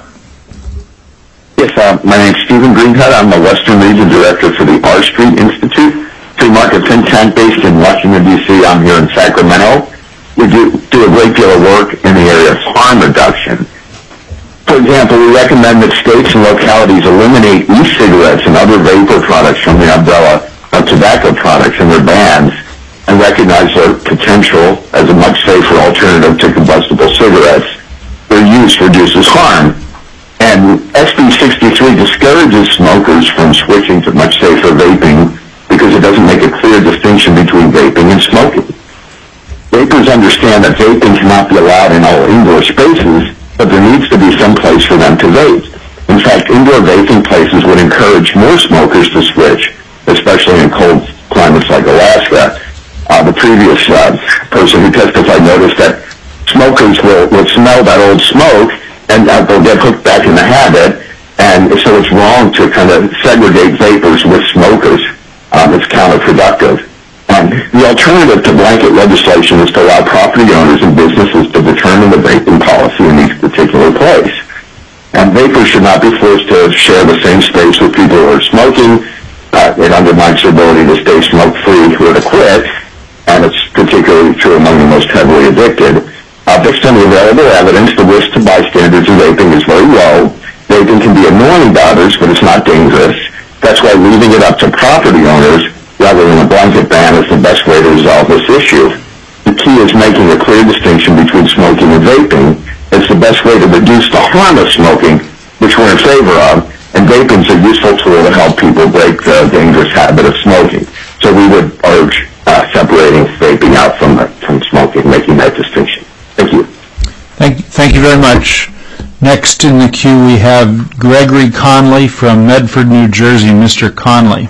Yes, uh, my name's Stephen Greenhut. I'm the Western Region Director for the R Street Institute, free market think tank based in Washington, D C I'm here in Sacramento. We do, do a great deal of work in the area of harm reduction. For example, we recommend that states and localities eliminate e-cigarettes and other vapor products from the umbrella of tobacco products and their bans, and recognize their potential as a much safer alternative to combustible cigarettes. Their use reduces harm. And S B sixty-three discourages smokers from switching to much safer vaping because it doesn't make a clear distinction between vaping and smoking. Vapers understand that vaping cannot be allowed in all indoor spaces, but there needs to be some place for them to vape. In fact, indoor vaping places would encourage more smokers to switch, especially in cold climates like Alaska. Uh, the previous uh, person who testified noticed that smokers will, will smell that old smoke and uh, they'll get hooked back in the habit, and so it's wrong to kind of segregate vapors with smokers. Um, it's counterproductive. Um, the alternative to blanket legislation is to allow property owners and businesses to determine the vaping policy in each particular place. And vapors should not be forced to share the same space with people who are smoking. Uh, it undermines their ability to stay smoke-free or to quit, and it's particularly true among the most heavily addicted. Uh, based on the available evidence, the risk to bystanders in vaping is very low. Vaping can be annoying to others, but it's not dangerous. That's why leaving it up to property owners rather than a blanket ban is the best way to resolve this issue. The key is making a clear distinction between smoking and vaping. It's the best way to reduce the harm of smoking, which we're in favor of, and vaping is a useful tool to help people break the dangerous habit of smoking. So we would urge uh, separating vaping out from, from smoking, making that distinction. Thank you. Thank, thank you very much. Next in the queue we have Gregory Conley from Medford, New Jersey. Mister Conley.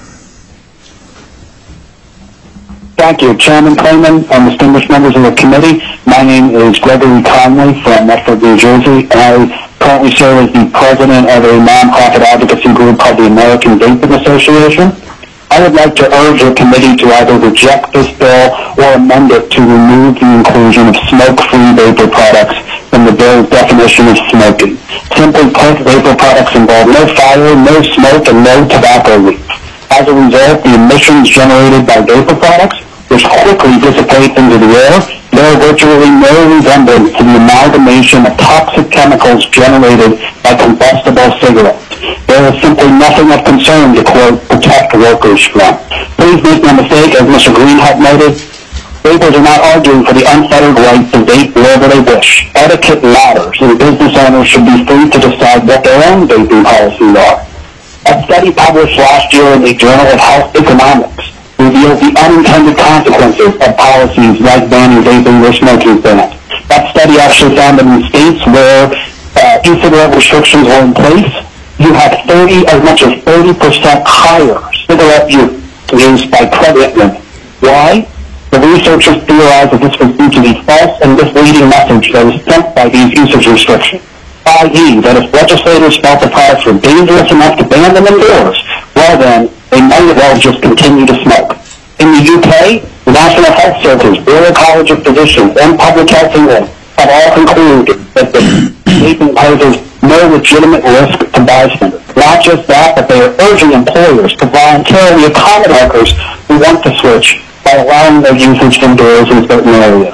Thank you, Chairman Clayman and distinguished members of the committee. My name is Gregory Conley from Medford, New Jersey, and I currently serve as the president of a nonprofit advocacy group called the American Vaping Association. I would like to urge the committee to either reject this bill or amend it to remove the inclusion of smoke-free vapor products from the bill's definition of smoking. Simply put, vapor products involve no fire, no smoke, and no tobacco leaf. As a result, the emissions generated by vapor products, which quickly dissipate into the air, bear virtually no resemblance to the amalgamation of toxic chemicals generated by combustible cigarettes. There is simply nothing of concern to, quote, protect workers from. Please make no mistake, as Mister Greenhut noted, vapors are not arguing for the unfettered right to vape wherever they wish. Etiquette matters, and business owners should be free to decide what their own vaping policies are. A study published last year in the Journal of Health Economics reveals the unintended consequences of policies like banning vaping or smoking bans. That study actually found that in states where uh, e-cigarette restrictions were in place, you had thirty, as much as thirty percent higher cigarette use by pregnant women. Why? The researchers theorized that this was due to the false and misleading message that was sent by these usage restrictions, that is that if legislators felt the products were dangerous enough to ban them indoors, well then, they might as well just continue to smoke. In the U K, the National Health Service, Royal College of Physicians, and Public Health England have all concluded that the vaping poses no legitimate risk to bystanders. Not just that, but they are urging employers to voluntarily accommodate workers who want to switch by allowing their usage indoors in certain areas.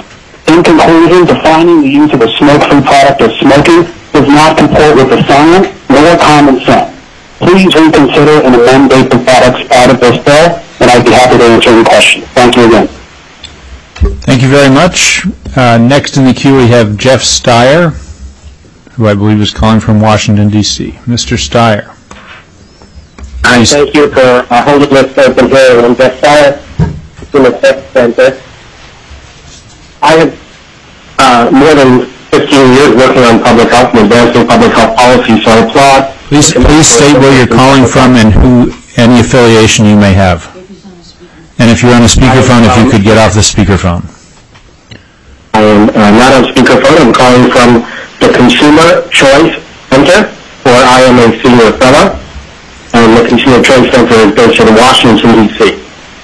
In conclusion, defining the use of a smoke-free product as smoking does not comport with the science nor common sense. Please reconsider and amend vapor products out of this bill, and I'd be happy to answer any questions. Thank you again. Thank you very much. Uh, next in the queue we have Jeff Steyer, who I believe is calling from Washington, D C Mister Steyer. Hi, thank you for uh, holding this open hearing. I'm Jeff Steyer from the Tech Center. I have uh, more than fifteen years working on public health and advancing public health policy, so I applaud. Please, please state where you're calling from and who, any affiliation you may have. And if you're on a speakerphone, if you could get off the speakerphone. I am uh, not on speakerphone. I'm calling from the Consumer Choice Center, where I am a senior fellow. And the Consumer Choice Center is based in Washington, D C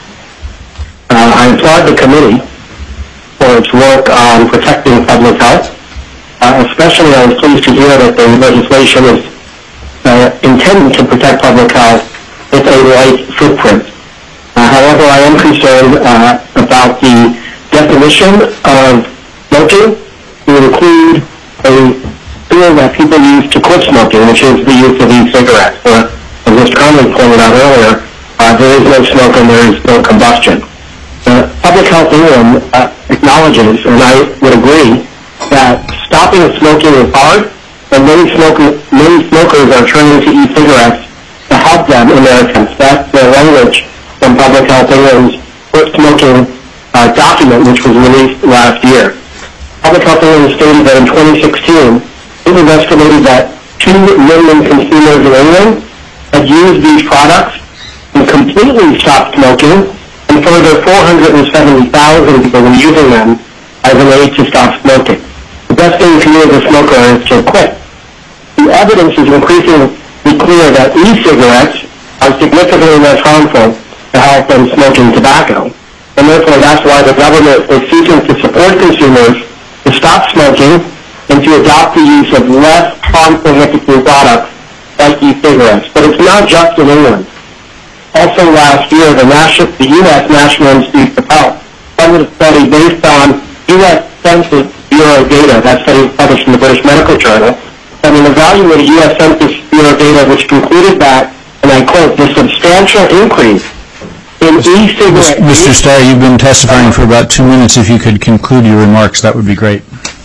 Uh, I applaud the committee for its work on protecting public health. Uh, especially, I was pleased to hear that the legislation is uh, intended to protect public health with a light footprint. Uh, however, I am concerned uh, about the definition of smoking to include a tool that people use to quit smoking, which is the use of e-cigarettes. Uh, as Mister Conley pointed out earlier, uh, there is no smoke and there is no combustion. Uh, Public Health England uh, acknowledges, and I would agree, that stopping smoking is hard, and many, smoker, many smokers are turning to e-cigarettes to help them in their attempts. That's the language from Public Health England's quit smoking uh, document, which was released last year. Public Health England stated that in twenty sixteen, it was estimated that two million consumers in England had used these products and completely stopped smoking, and further four hundred seventy thousand people were using them as an aid to stop smoking. The best thing to do as a smoker is to quit. The evidence is increasingly clear that e-cigarettes are significantly less harmful to health than smoking tobacco, and therefore that's why the government is seeking to support consumers to stop smoking and to adopt the use of less harmful nicotine products like e-cigarettes. But it's not just in England. Also last year, the, national, the U S National Institute of Health funded a study based on U S Census Bureau data. That study was published in the British Medical Journal. And it evaluated U S Census Bureau data, which concluded that, and I quote, the substantial increase in e-cigarette... Mister Steyer, you've been testifying for about two minutes. If you could conclude your remarks, that would be great.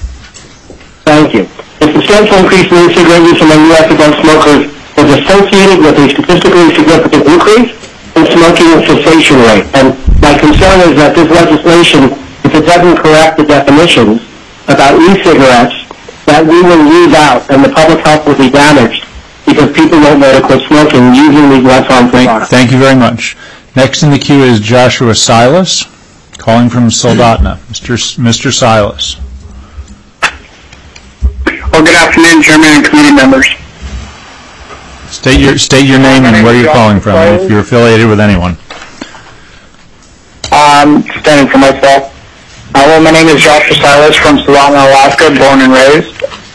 Thank you. The substantial increase in e-cigarette use among U S adult smokers was associated with a statistically significant increase in smoking cessation rate. And my concern is that this legislation, if it doesn't correct the definitions about e-cigarettes, that we will lose out and the public health will be damaged because people won't know to quit smoking using these less harmful products. Thank you very much. Next in the queue is Joshua Silas, calling from Soldotna. Mister S- Mister Silas. Well, good afternoon, Chairman and committee members. State your state your name and where you're calling from, and if you're affiliated with anyone. Um, standing for myself. Uh, well, my name is Joshua Silas from Soldotna, Alaska, born and raised.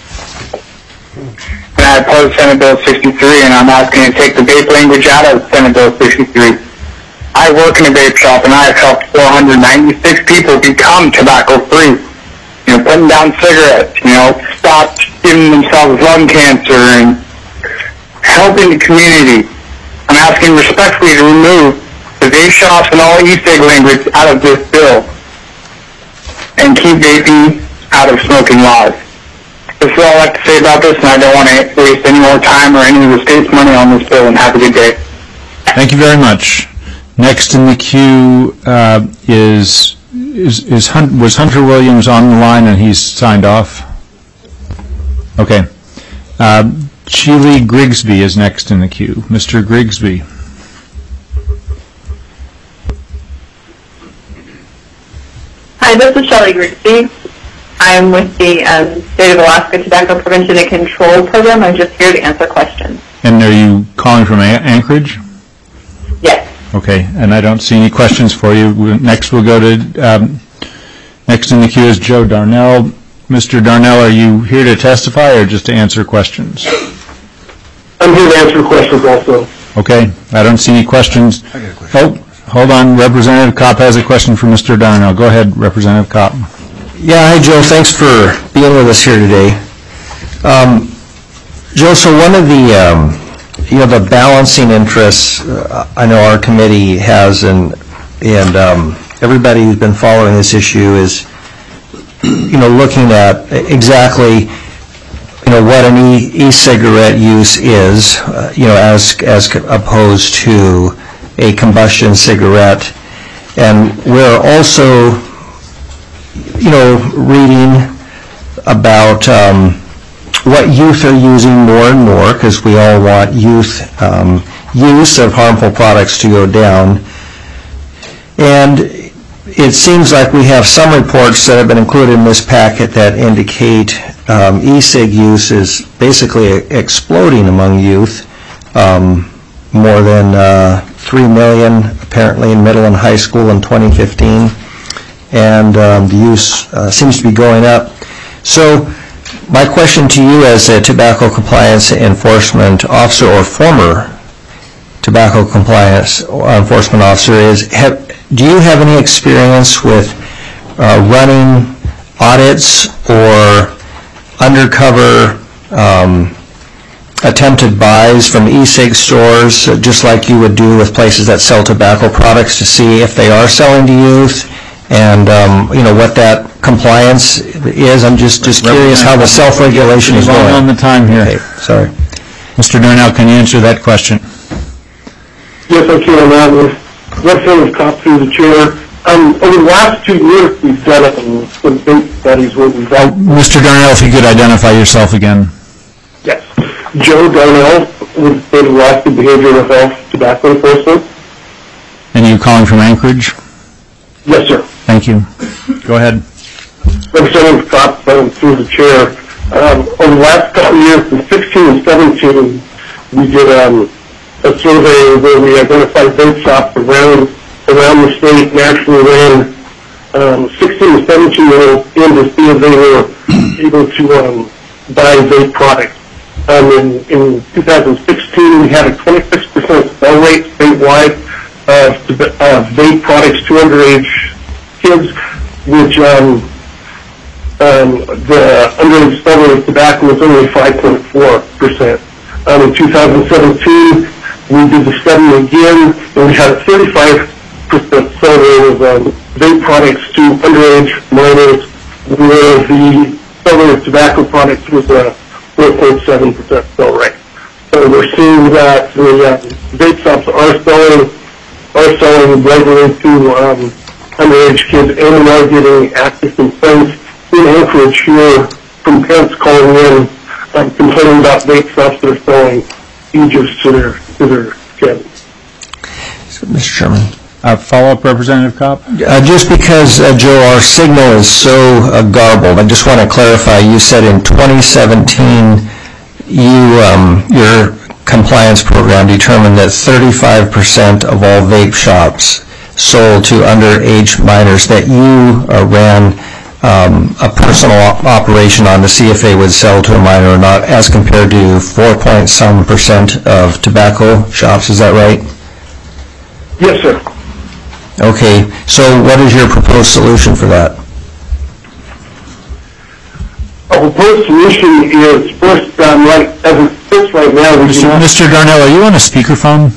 And I oppose Senate Bill sixty-three, and I'm asking to take the vape language out of Senate Bill sixty-three. I work in a vape shop, and I have helped four hundred ninety-six people become tobacco-free. You know, putting down cigarettes, you know, stop giving themselves lung cancer, and helping the community. I'm asking respectfully to remove the vape shops and all e-cig language out of this bill and keep vaping out of smoking laws. This is all I have to say about this, and I don't want to waste any more time or any of the state's money on this bill, and have a good day. Thank you very much. Next in the queue uh, is, is, is Hunt, was Hunter Williams on the line and he's signed off? Okay. Uh, Sheely Grigsby is next in the queue. Mister Grigsby. Hi, this is Shelley Grigsby. I'm with the um, State of Alaska Tobacco Prevention and Control Program. I'm just here to answer questions. And are you calling from An- Anchorage? Yes. Okay, and I don't see any questions for you. We'll, next we'll go to, um, next in the queue is Joe Darnell. Mister Darnell, are you here to testify or just to answer questions? I'm here to answer questions also. Okay, I don't see any questions. I got a question. Oh, hold on. Representative Kopp has a question for Mister Darnell. Go ahead, Representative Kopp. Yeah, hi Joe, thanks for being with us here today. Um, Joe, so one of the, um, you know, the balancing interests uh, I know our committee has, and and um, everybody who's been following this issue is, you know, looking at exactly, you know, what an e- e-cigarette use is, uh, you know, as as opposed to a combustion cigarette, and we're also, you know, reading about um, what youth are using more and more, because we all want youth um, use of harmful products to go down. And it seems like we have some reports that have been included in this packet that indicate um, e-cig use is basically exploding among youth. Um, more than uh, three million apparently in middle and high school in twenty fifteen. And um, the use uh, seems to be going up. So my question to you as a tobacco compliance enforcement officer or former tobacco compliance enforcement officer is, have, do you have any experience with uh, running audits or undercover um, attempted buys from e-cig stores, uh, just like you would do with places that sell tobacco products, to see if they are selling to youth? And, um, you know, what that compliance is? I'm just, just curious how the self-regulation is going. on the time here. Okay, sorry. Mister Darnell, can you answer that question? Yes, I can. Um, Representative Kopp through the chair. Um, over the last two years, we've done um, some big studies where we've done... Mister Darnell, if you could identify yourself again. Yes. Joe Darnell with the State of Alaska Behavioral Health Tobacco Enforcement. And you calling from Anchorage? Yes, sir. Thank you. Go ahead. Representative Kopp um, through the chair. Um, over the last couple of years, in sixteen and seventeen, we did um, a survey where we identified vape shops around around the state and actually ran um, sixteen and seventeen year olds in to see if they were able to um, buy vape products. Um, in, in two thousand sixteen, we had a twenty-six percent sell rate statewide of uh, vape products to underage kids, which um, um, the underage sell rate of tobacco was only five point four percent. Um, in two thousand seventeen, we did the study again, and we had a thirty-five percent sell rate of um, vape products to underage minors, where the sell rate of tobacco products was a four point seven percent sell rate. So we're seeing that the uh, vape shops are selling are selling regularly to um, underage kids, and we are getting active complaints in Anchorage here from parents calling in um, complaining about vape shops that are selling e-juice to their to their kids. So, Mister Chairman. Uh, follow-up, Representative Kopp? Uh, just because, uh, Joe, our signal is so uh, garbled, I just want to clarify. You said in twenty seventeen, you um, your compliance program determined that thirty-five percent of all vape shops sold to underage minors, that you uh, ran um, a personal op- operation on to see if they would sell to a minor or not, as compared to four point some percent of tobacco shops. Is that right? Yes, sir. Okay, so what is your proposed solution for that? Our proposed solution is first, um, like, as it sits right now, we Mister Mister Darnell, are you on a speakerphone?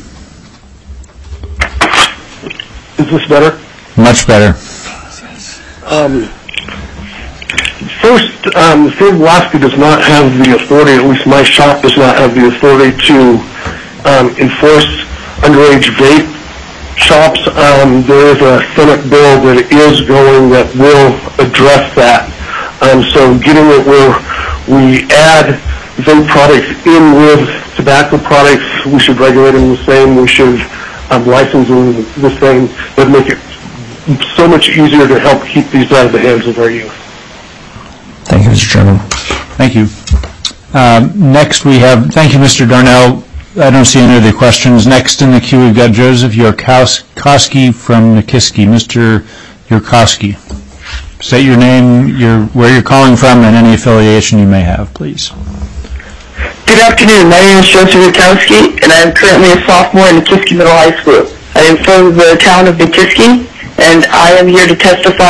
Is this better? Much better. Um, first, um, the state of Alaska does not have the authority, at least my shop does not have the authority to um, enforce underage vape shops. Um, there is a Senate bill that is going that will address that. Um, so getting it where we add vape products in with tobacco products, we should regulate them the same, we should um, license them the same, but make it so much easier to help keep these out of the hands of our youth. Thank you, Mister Chairman. Thank you. Um, next we have, thank you, Mister Darnell. I don't see any other questions. Next in the queue, we've got Joseph Yurkowski from Nikiski. Mister Yurkowski, state your name, your, where you're calling from, and any affiliation you may have, please. Good afternoon. My name is Joseph Yurkowski, and I am currently a sophomore in Nikiski Middle High School. I am from the town of Nikiski, and I am here to testify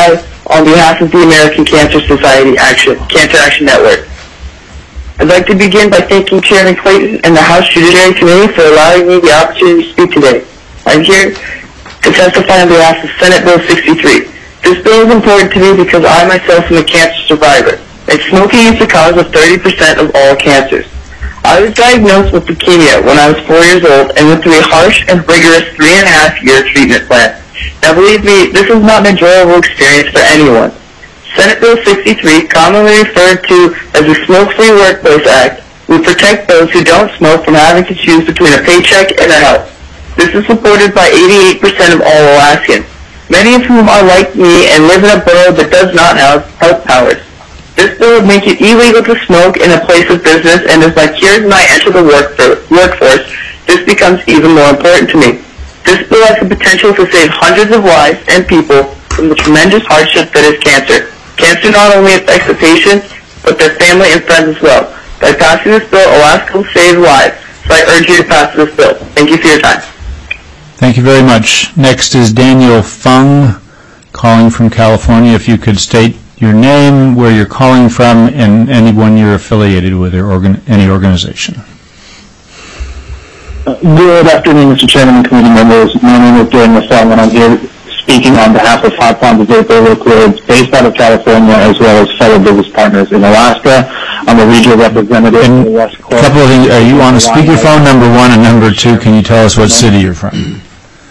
on behalf of the American Cancer Society Action, Cancer Action Network. I'd like to begin by thanking Chairman Clayton and the House Judiciary Committee for allowing me the opportunity to speak today. I'm here to testify on behalf of Senate Bill sixty-three. This bill is important to me because I myself am a cancer survivor, and smoking is the cause of thirty percent of all cancers. I was diagnosed with leukemia when I was four years old and went through a harsh and rigorous three and a half year treatment plan. Now believe me, this is not an enjoyable experience for anyone. Senate Bill sixty-three, commonly referred to as the Smoke-Free Workplace Act, will protect those who don't smoke from having to choose between a paycheck and a health. This is supported by eighty-eight percent of all Alaskans, many of whom are like me and live in a borough that does not have health powers. This bill would make it illegal to smoke in a place of business, and as my peers and I enter the work workforce, this becomes even more important to me. This bill has the potential to save hundreds of lives and people from the tremendous hardship that is cancer. Cancer not only affects the patient, but their family and friends as well. By passing this bill, Alaska will save lives, so I urge you to pass this bill. Thank you for your time. Thank you very much. Next is Daniel Fung, calling from California. If you could state your name, where you're calling from, and anyone you're affiliated with or organ- any organization. Uh, good afternoon, Mister Chairman and committee members. My name is Daniel Fung, and I'm here speaking on behalf of Hot Ponds Vapor Liquids, based out of California, as well as fellow business partners in Alaska. I'm a regional representative in the West Coast. A couple of things. Are you on a speakerphone, number one, and number two, can you tell us what city you're from?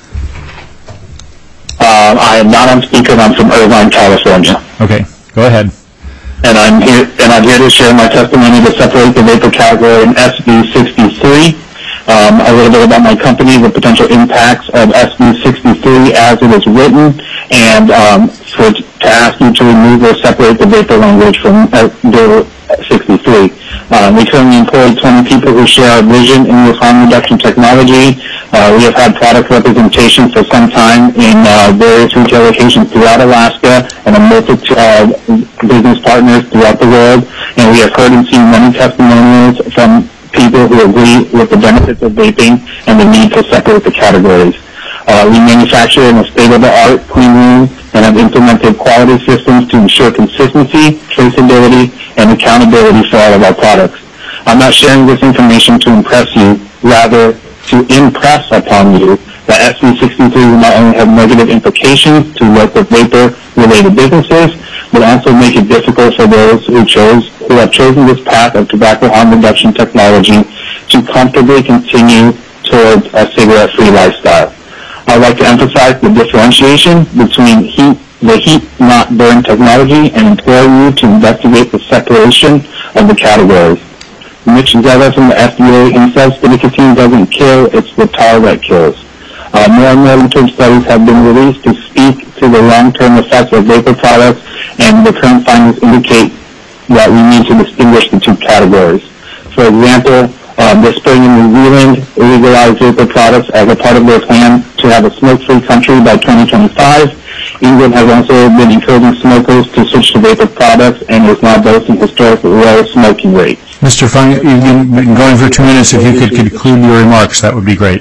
Uh, I am not on speaker, and I'm from Irvine, California. Okay, go ahead. And I'm here, and I'm here to share my testimony to separate the vapor category in S B sixty-three. Um, a little bit about my company, the potential impacts of S B sixty-three as it is written, and um, for, to ask you to remove or separate the vapor language from uh, Bill sixty-three. Uh, we currently employ twenty people who share our vision in this harm reduction technology. Uh, we have had product representation for some time in uh, various retail locations throughout Alaska and a multitude of business partners throughout the world, and we have heard and seen many testimonials from people who agree with the benefits of vaping and the need to separate the categories. Uh, we manufacture in a state-of-the-art clean room and have implemented quality systems to ensure consistency, traceability, and accountability for all of our products. I'm not sharing this information to impress you, rather to impress upon you that S B sixty-three will not only have negative implications to local vapor-related businesses, but also make it difficult for those who chose who have chosen this path of tobacco harm reduction technology to comfortably continue towards a cigarette-free lifestyle. I'd like to emphasize the differentiation between heat, the heat-not-burn technology and implore you to investigate the separation of the categories. Mitch Zella from the F D A himself, the nicotine doesn't kill, it's the tar that kills. Uh, more and more research studies have been released to speak to the long-term effects of vapor products, and the current findings indicate that we need to distinguish the two categories. For example, uh, this spring in New Zealand legalized vapor products as a part of their plan to have a smoke-free country by twenty twenty-five. England has also been encouraging smokers to switch to vapor products and is now boasting historically low smoking rates. Mister Fung, you've been going for two minutes. If you could conclude your remarks, that would be great.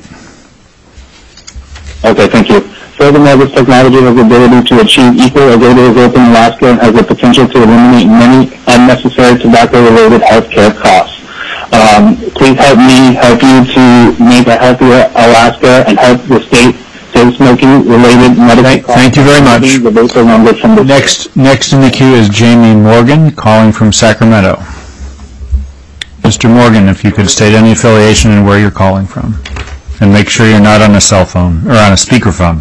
Okay, thank you. Furthermore, this technology has the ability to achieve equal or greater results in Alaska and has the potential to eliminate many unnecessary tobacco-related health care costs. Um, please help me help you to make a healthier Alaska and help the state save smoking-related medical costs. Thank you very much. Next, next in the queue is Jamie Morgan, calling from Sacramento. Mister Morgan, if you could state any affiliation and where you're calling from, and make sure you're not on a cell phone or on a speakerphone.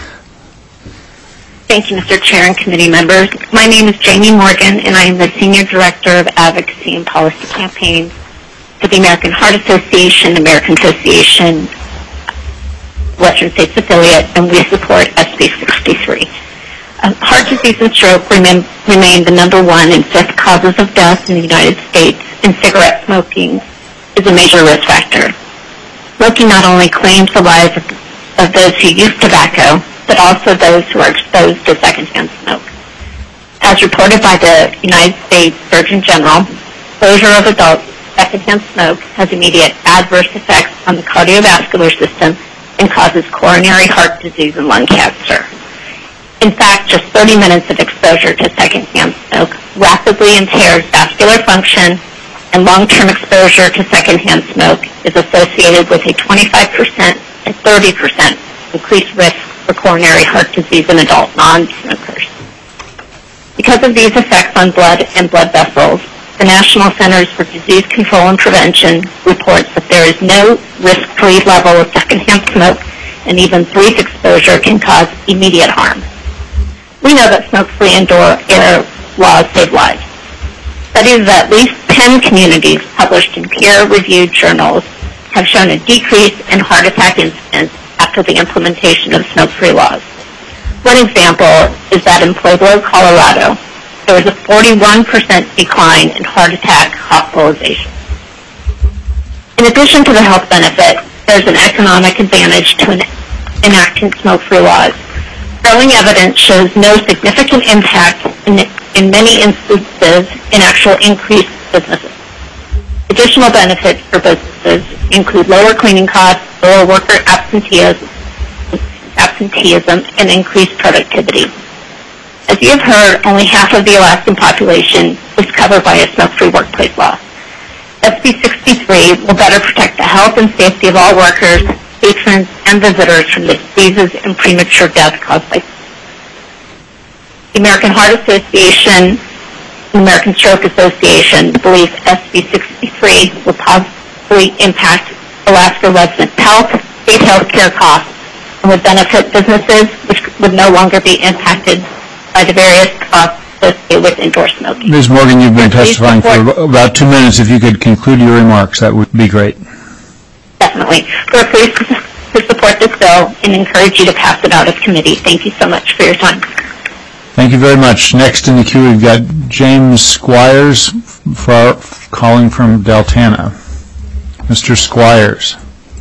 Thank you, Mister Chair and committee members. My name is Jamie Morgan, and I am the Senior Director of Advocacy and Policy Campaigns for the American Heart Association, American Association, Western States Affiliate, and we support S B sixty-three. Um, heart disease and stroke remain, remain the number one and fifth causes of death in the United States, and cigarette smoking is a major risk factor. Smoking not only claims the lives of, of those who use tobacco, but also those who are exposed to secondhand smoke. As reported by the United States Surgeon General, exposure of adults to secondhand smoke has immediate adverse effects on the cardiovascular system and causes coronary heart disease and lung cancer. In fact, just thirty minutes of exposure exposure to secondhand smoke rapidly impairs vascular function, and long-term exposure to secondhand smoke is associated with a twenty-five percent to thirty percent increased risk for coronary heart disease in adult non-smokers. Because of these effects on blood and blood vessels, the National Centers for Disease Control and Prevention reports that there is no risk-free level of secondhand smoke, and even brief exposure can cause immediate harm. We know that smoke-free indoor air laws save lives. Studies of at least ten communities published in peer-reviewed journals have shown a decrease in heart attack incidence after the implementation of smoke-free laws. One example is that in Pueblo, Colorado, there was a forty-one percent decline in heart attack hospitalization. In addition to the health benefit, there's an economic advantage to an enacting smoke-free laws. Growing evidence shows no significant impact in, in many instances in actual increased businesses. Additional benefits for businesses include lower cleaning costs, lower worker absenteeism, absenteeism, and increased productivity. As you have heard, only half of the Alaskan population is covered by a smoke-free workplace law. S B sixty-three will better protect the health and safety of all workers, patrons, and visitors from the diseases and premature death caused by the American Heart Association and American Stroke Association believe S B sixty-three will positively impact Alaska residents' health, state health care costs, and would benefit businesses which would no longer be impacted by the various costs associated with indoor smoking. Miz Morgan, you've been testifying for about two minutes. If you could conclude your remarks, that would be great. Definitely. We're pleased to support this bill and encourage you to pass it out of committee. Thank you so much for your time. Thank you very much. Next in the queue, we've got James Squires for, calling from Deltana. Mister Squires.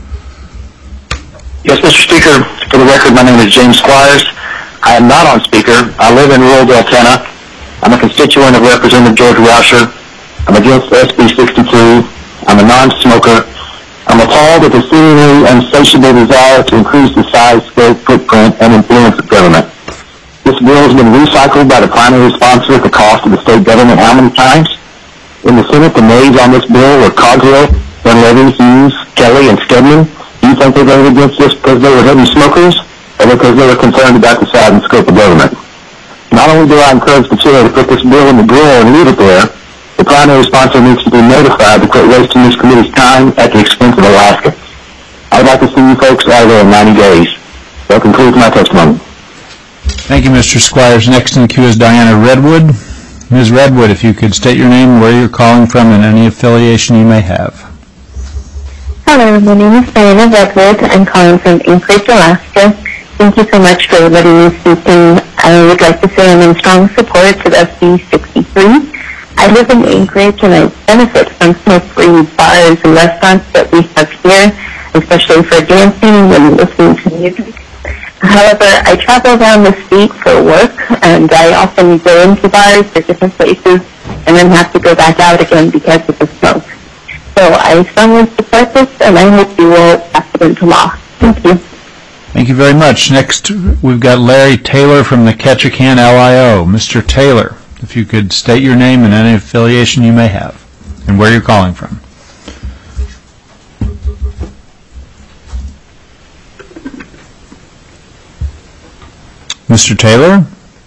Yes, Mister Speaker. For the record, my name is James Squires. I am not on speaker. I live in rural Deltana. I'm a constituent of Representative George Rauscher. I'm against S B sixty-two. I'm a non-smoker. I'm appalled at the seemingly insatiable desire to increase the size, scope, footprint, and influence of government. This bill has been recycled by the primary sponsor at the cost of the state government how many times? In the Senate, the nays on this bill were Coghill, Dunleavy, Hughes, Kelly, and Stedman. Do you think they voted against this because they were heavy smokers, or because they were concerned about the size and scope of government? Not only do I encourage the chair to put this bill in the drawer and leave it there, the primary sponsor needs to be notified to quit wasting this committee's time at the expense of Alaska. I would like to see you folks out of there in ninety days. That concludes my testimony. Thank you, Mister Squires. Next in the queue is Diana Redwood. Miz Redwood, if you could state your name, where you're calling from, and any affiliation you may have. Hello, my name is Diana Redwood. I'm calling from Anchorage, Alaska. Thank you so much for letting me speak, and I would like to say I'm in strong support of S B sixty-three. I live in Anchorage, and I benefit from smoke-free bars and restaurants that we have here, especially for dancing and listening to music. However, I travel around the state for work, and I often go into bars or different places and then have to go back out again because of the smoke. So I strongly support this, and I hope you will pass it into law. Thank you. Thank you very much. Next, we've got Larry Taylor from the Ketchikan L I O. Mister Taylor, if you could state your name and any affiliation you may have, and where you're calling from. Mister Taylor?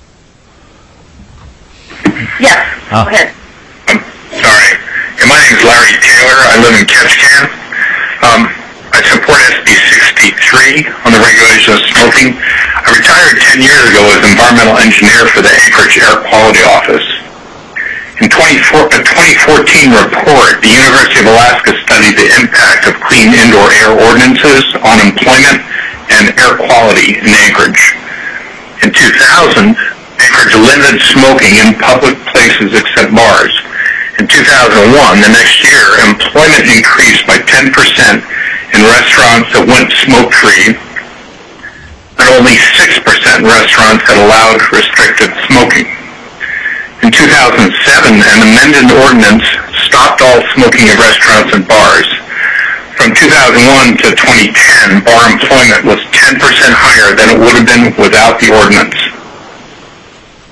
Yes, oh. Go ahead. I'm sorry. Yeah, my name is Larry Taylor. I live in Ketchikan. Um, I support S B sixty-three on the regulation of smoking. I retired ten years ago as environmental engineer for the Anchorage Air Quality Office. In a twenty fourteen report, the University of Alaska studied the impact of clean indoor air ordinances on employment and air quality in Anchorage. In two thousand, Anchorage limited smoking in public places except bars. In two thousand one, the next year, employment increased by ten percent in restaurants that went smoke-free, and only six percent in restaurants that allowed restricted smoking. In two thousand seven, an amended ordinance stopped all smoking at restaurants and bars. From two thousand one to twenty ten, bar employment was ten percent higher than it would have been without the ordinance.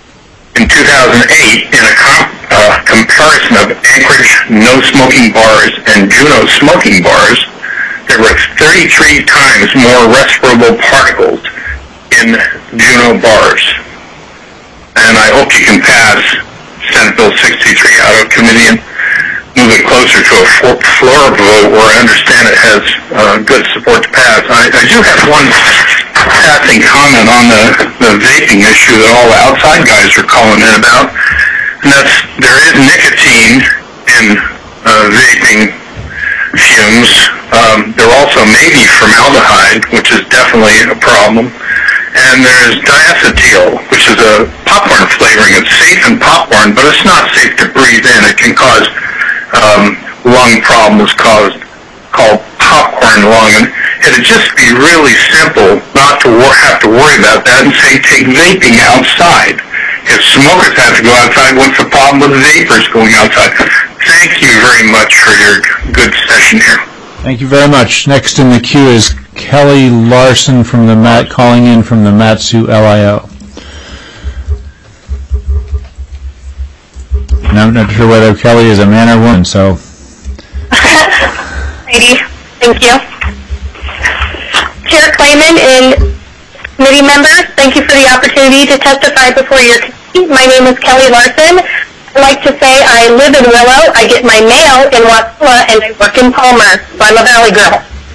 in two thousand eight, in a com- uh, comparison of Anchorage no-smoking bars and Juneau smoking bars, there were thirty-three times more respirable particles in Juneau bars. And I hope you can pass Senate Bill sixty-three out of committee and move it closer to a floor vote where I understand it has uh, good support to pass. I, I do have one passing comment on the, the vaping issue that all the outside guys are calling in about, and that's there is nicotine in uh, vaping fumes. Um, there also may be formaldehyde, which is definitely a problem. And there's diacetyl, which is a popcorn flavoring. It's safe in popcorn, but it's not safe to breathe in. It can cause um, lung problems caused, called popcorn lung. And it'd just be really simple not to wor- have to worry about that and say take vaping outside. If smokers have to go outside, what's the problem with vapors going outside? Thank you very much for your good session here. Thank you very much. Next in the queue is Kelly Larson from the Mat, calling in from the Mat-Su L I O. And I'm not sure whether Kelly is a man or woman, so. Lady, thank you. Chair Clayman and committee members, thank you for the opportunity to testify before your committee. My name is Kelly Larson. I'd like to say I live in Willow, I get my mail in Wasilla, and I work in Palmer, so I'm a Valley girl.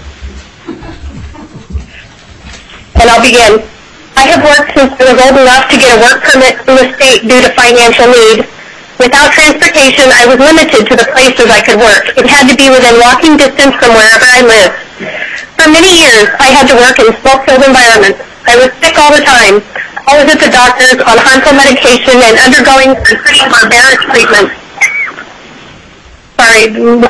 And I'll begin. I have worked since I was old enough to get a work permit from the state due to financial need. Without transportation, I was limited to the places I could work. It had to be within walking distance from wherever I lived. For many years, I had to work in smoke-filled environments. I was sick all the time, always at the doctor's on harmful medication and undergoing some pretty barbaric treatment. Sorry.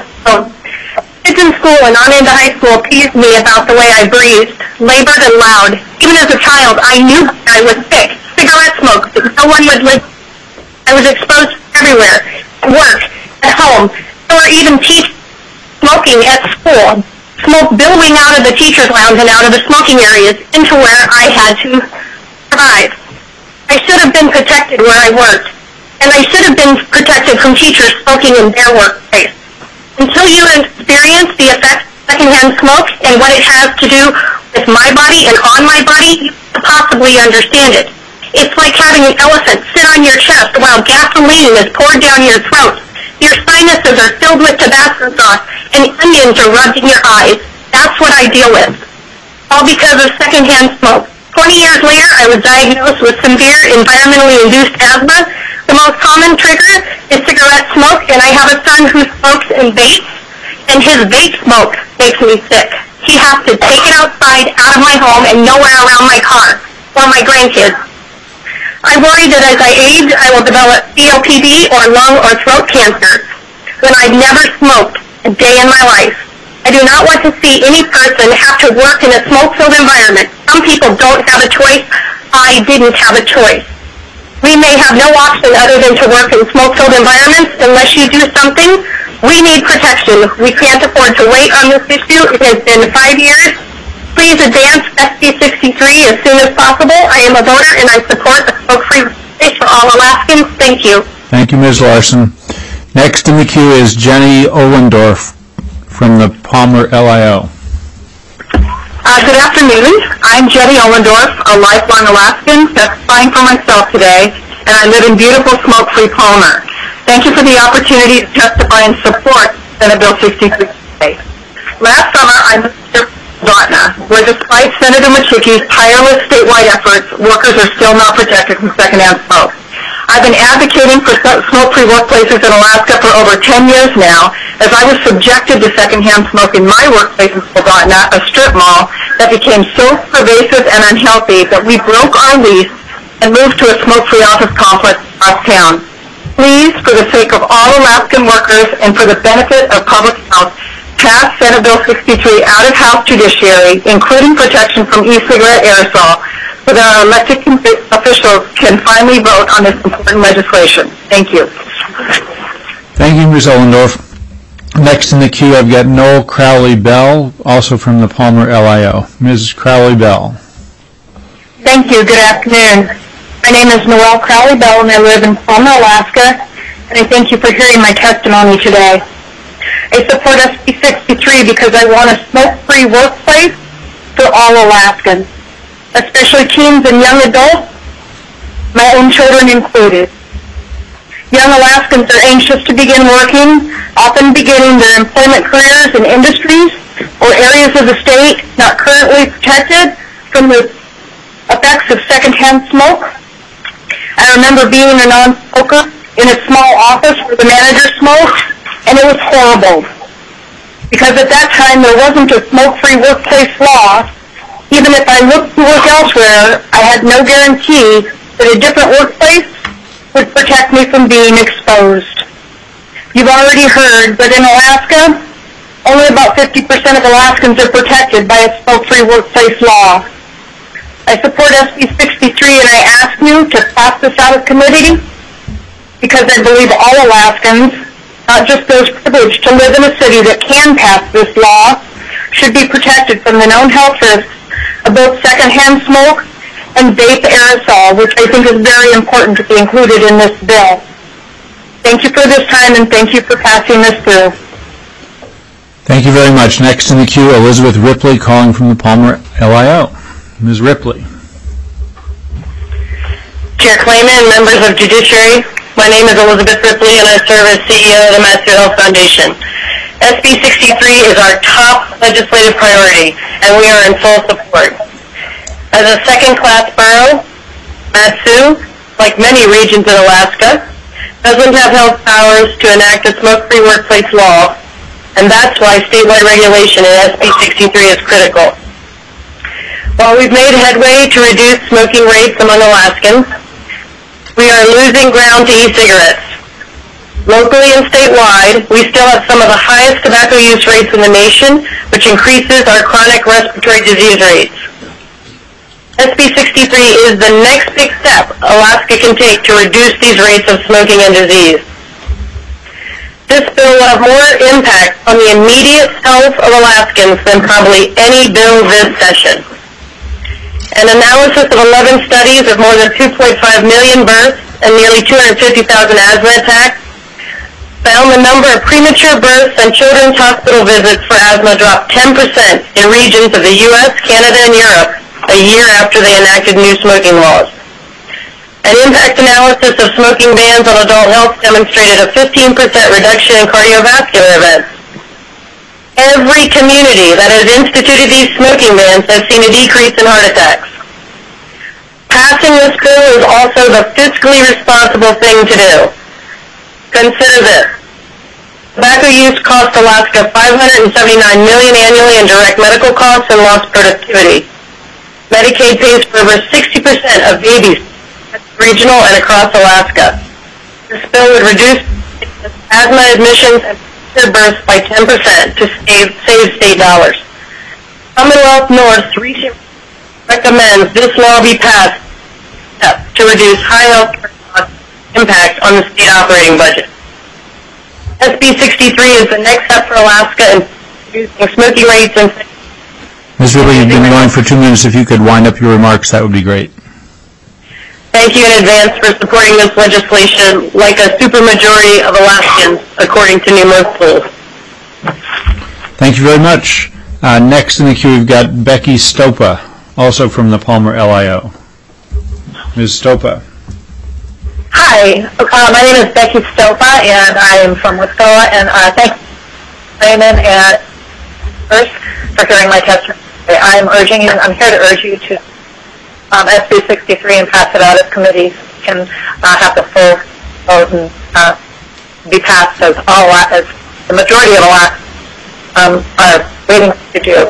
Kids in school and on into high school teased me about the way I breathed, labored and loud. Even as a child, I knew I was sick. Cigarette smoke, but no one would listen. I was exposed everywhere, at work, at home, or even teach smoking at school. Smoke billowing out of the teacher's lounge and out of the smoking areas into where I had to survive. I should have been protected where I worked, and I should have been protected from teachers smoking in their workplace. Until you experience the effects of secondhand smoke and what it has to do with my body and on my body, you can't possibly understand it. It's like having an elephant sit on your chest while gasoline is poured down your throat. Your sinuses are filled with Tabasco sauce, and onions are rubbed in your eyes. That's what I deal with. All because of secondhand smoke. Twenty years later, I was diagnosed with severe environmentally induced asthma. The most common trigger is cigarette smoke, and I have a son who smokes and vapes, and his vape smoke makes me sick. He has to take it outside, out of my home, and nowhere around my car, or my grandkids. I worry that as I age, I will develop C O P D or lung or throat cancer when I've never smoked a day in my life. I do not want to see any person have to work in a smoke-filled environment. Some people don't have a choice. I didn't have a choice. We may have no option other than to work in smoke-filled environments unless you do something. We need protection. We can't afford to wait on this issue. It has been five years. Please advance S B sixty-three as soon as possible. I am a voter and I support a smoke-free space for all Alaskans. Thank you. Thank you, Miz Larson. Next in the queue is Jenny Ohlendorf from the Palmer L I O. Uh, good afternoon. I'm Jenny Ohlendorf, a lifelong Alaskan, testifying for myself today, and I live in beautiful smoke-free Palmer. Thank you for the opportunity to testify and support Senate Bill sixty-three today. Last summer, I moved to Dotna, where despite Senator Machicki's tireless statewide efforts, workers are still not protected from secondhand smoke. I've been advocating for smoke-free workplaces in Alaska for over ten years now, as I was subjected to secondhand smoke in my workplace in Soldotna, a strip mall that became so pervasive and unhealthy that we broke our lease and moved to a smoke-free office complex across town. Please, for the sake of all Alaskan workers and for the benefit of public health, pass Senate Bill sixty-three out-of-house judiciary, including protection from e-cigarette aerosol, so that our elected officials can finally vote on this important legislation. Thank you. Thank you, Miz Ohlendorf. Next in the queue, I've got Noel Crowley-Bell, also from the Palmer L I O. Miz Crowley-Bell. Thank you. Good afternoon. My name is Noelle Crowley Bell, and I live in Palmer, Alaska, and I thank you for hearing my testimony today. I support S B sixty-three because I want a smoke-free workplace for all Alaskans, especially teens and young adults, my own children included. Young Alaskans are anxious to begin working, often beginning their employment careers in industries or areas of the state not currently protected from the effects of secondhand smoke. I remember being a non-smoker in a small office where the manager smoked, and it was horrible. Because at that time there wasn't a smoke-free workplace law. Even if I looked to work elsewhere, I had no guarantee that a different workplace would protect me from being exposed. You've already heard that in Alaska, only about fifty percent of Alaskans are protected by a smoke-free workplace law. I support S B sixty-three, and I ask you to pass this out of committee because I believe all Alaskans, not just those privileged to live in a city that can pass this law, should be protected from the known health risks of both secondhand smoke and vape aerosol, which I think is very important to be included in this bill. Thank you for this time, and thank you for passing this through. Thank you very much. Next in the queue, Elizabeth Ripley, calling from the Palmer L I O. Miz Ripley. Chair Klayman, members of Judiciary, my name is Elizabeth Ripley, and I serve as C E O of the Massfield Health Foundation. S B sixty-three is our top legislative priority, and we are in full support. As a second-class borough, Mat-Su, like many regions in Alaska, doesn't have health powers to enact a smoke-free workplace law, and that's why statewide regulation in S B sixty-three is critical. While we've made headway to reduce smoking rates among Alaskans, we are losing ground to e-cigarettes. Locally and statewide, we still have some of the highest tobacco use rates in the nation, which increases our chronic respiratory disease rates. S B sixty-three is the next big step Alaska can take to reduce these rates of smoking and disease. This bill will have more impact on the immediate health of Alaskans than probably any bill this session. An analysis of eleven studies of more than two point five million births and nearly two hundred fifty thousand asthma attacks found the number of premature births and children's hospital visits for asthma dropped ten percent in regions of the U S, Canada, and Europe a year after they enacted new smoking laws. An impact analysis of smoking bans on adult health demonstrated a fifteen percent reduction in cardiovascular events. Every community that has instituted these smoking bans has seen a decrease in heart attacks. Passing this bill is also the fiscally responsible thing to do. Consider this. Tobacco use costs Alaska five hundred seventy-nine million dollars annually in direct medical costs and lost productivity. Medicaid pays for over sixty percent of babies regional and across Alaska. This bill would reduce asthma admissions and births by ten percent to save, save state dollars. Commonwealth North recently recommends this law be passed to reduce high health care cost impact on the state operating budget. S B sixty-three is the next step for Alaska in reducing smoking rates and... Miz Ripley, you've been going for two minutes. If you could wind up your remarks, that would be great. Thank you in advance for supporting this legislation like a supermajority of Alaskans, according to numerous polls. Thank you very much. Uh, next in the queue, we've got Becky Stopa, also from the Palmer L I O. Miz Stopa. Hi, uh, my name is Becky Stopa, and I am from Wisconsin, and uh, thank you, Raymond, and first for hearing my testimony. I'm urging you, I'm here to urge you to Um, S B sixty-three and pass it out as committees can uh, have the full vote and uh, be passed as all as the majority of all um, are waiting to do.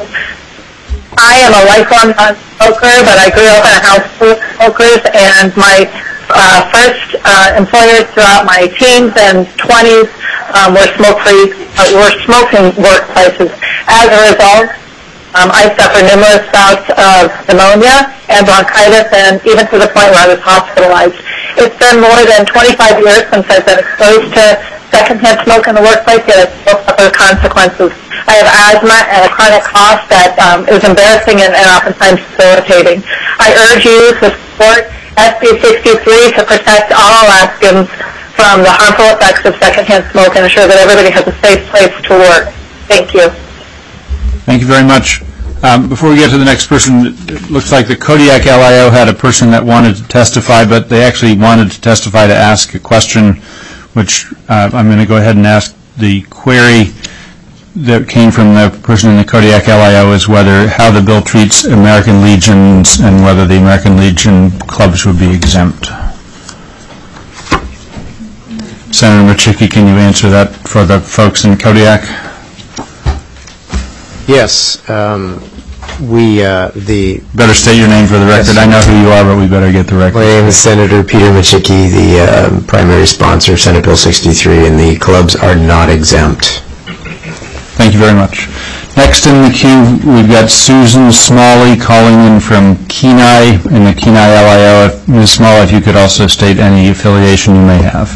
I am a lifelong non-smoker, but I grew up in a house full of smokers, and my uh, first uh, employers throughout my teens and twenties um, were smoke-free, uh, were smoking workplaces. As a result, Um, I suffered numerous bouts of pneumonia and bronchitis, and even to the point where I was hospitalized. It's been more than twenty-five years since I've been exposed to secondhand smoke in the workplace, yet I still suffer consequences. I have asthma and a chronic cough that um, is embarrassing and, and oftentimes debilitating. I urge you to support S B sixty-three to protect all Alaskans from the harmful effects of secondhand smoke and ensure that everybody has a safe place to work. Thank you. Thank you very much. Um, before we get to the next person, it looks like the Kodiak L I O had a person that wanted to testify, but they actually wanted to testify to ask a question, which uh, I'm going to go ahead and ask. The query that came from the person in the Kodiak L I O is whether how the bill treats American Legions and whether the American Legion clubs would be exempt. Senator Machicki, can you answer that for the folks in Kodiak? Yes. Um, we, uh, the... Better state your name for the record. Yes. I know who you are, but we better get the record. My name is Senator Peter Machicki, the uh, primary sponsor of Senate Bill sixty-three, and the clubs are not exempt. Thank you very much. Next in the queue, we've got Susan Smalley calling in from Kenai in the Kenai L I O. Miz Smalley, if you could also state any affiliation you may have.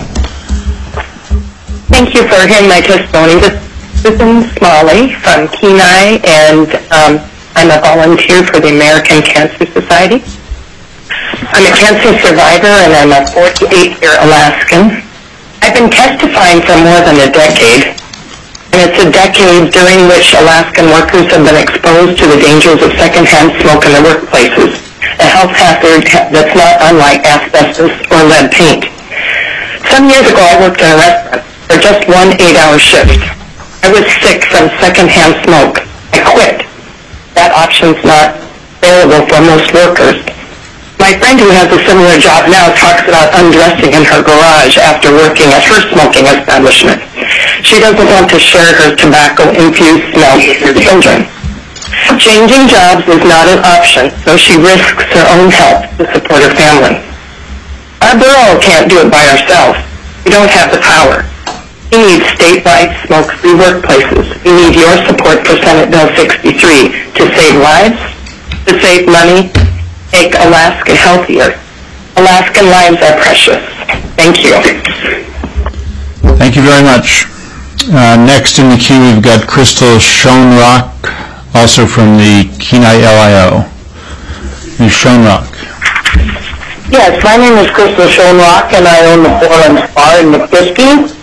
Thank you for hearing my testimony. This is Susan Smalley from Kenai, and um, I'm a volunteer for the American Cancer Society. I'm a cancer survivor, and I'm a forty-eight-year Alaskan. I've been testifying for more than a decade, and it's a decade during which Alaskan workers have been exposed to the dangers of secondhand smoke in their workplaces, a health hazard that's not unlike asbestos or lead paint. Some years ago, I worked in a restaurant for just one eight-hour shift. I was sick from secondhand smoke. I quit. That option's not available for most workers. My friend who has a similar job now talks about undressing in her garage after working at her smoking establishment. She doesn't want to share her tobacco-infused smell with her children. Changing jobs is not an option, so she risks her own health to support her family. Our borough can't do it by ourselves. We don't have the power. We need statewide smoke-free workplaces. We need your support for Senate Bill sixty-three to save lives, to save money, make Alaska healthier. Alaskan lives are precious. Thank you. Thank you very much. Uh, next in the queue, we've got Crystal Schoenrock, also from the Kenai L I O. Miz Schoenrock. Yes, my name is Crystal Schoenrock, and I own the Forelands Bar in McBisky.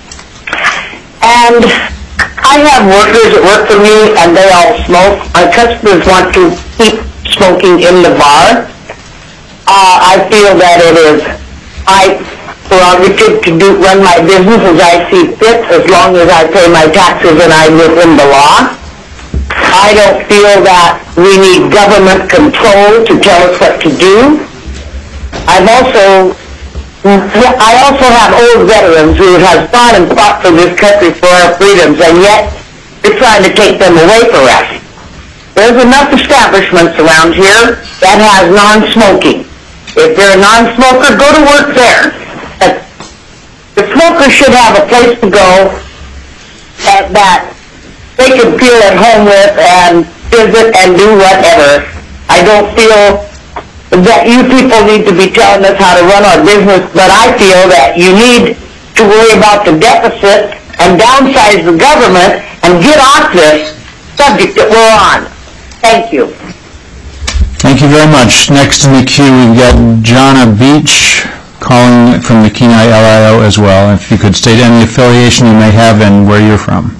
And I have workers that work for me, and they all smoke. My customers want to keep smoking in the bar. Uh, I feel that it is my prerogative to do, run my business as I see fit, as long as I pay my taxes and I'm within the law. I don't feel that we need government control to tell us what to do. I've also, I also have old veterans who have fought and fought for this country for our freedoms, and yet they're trying to take them away from us. There's enough establishments around here that has non-smoking. If you're a non-smoker, go to work there. The smokers should have a place to go that, that they can feel at home with and visit and do whatever. I don't feel that you people need to be telling us how to run our business, but I feel that you need to worry about the deficit and downsize the government and get off this subject that we're on. Thank you. Thank you very much. Next in the queue, we've got Jonna Beach calling from the Kenai L I O as well. If you could state any affiliation you may have and where you're from.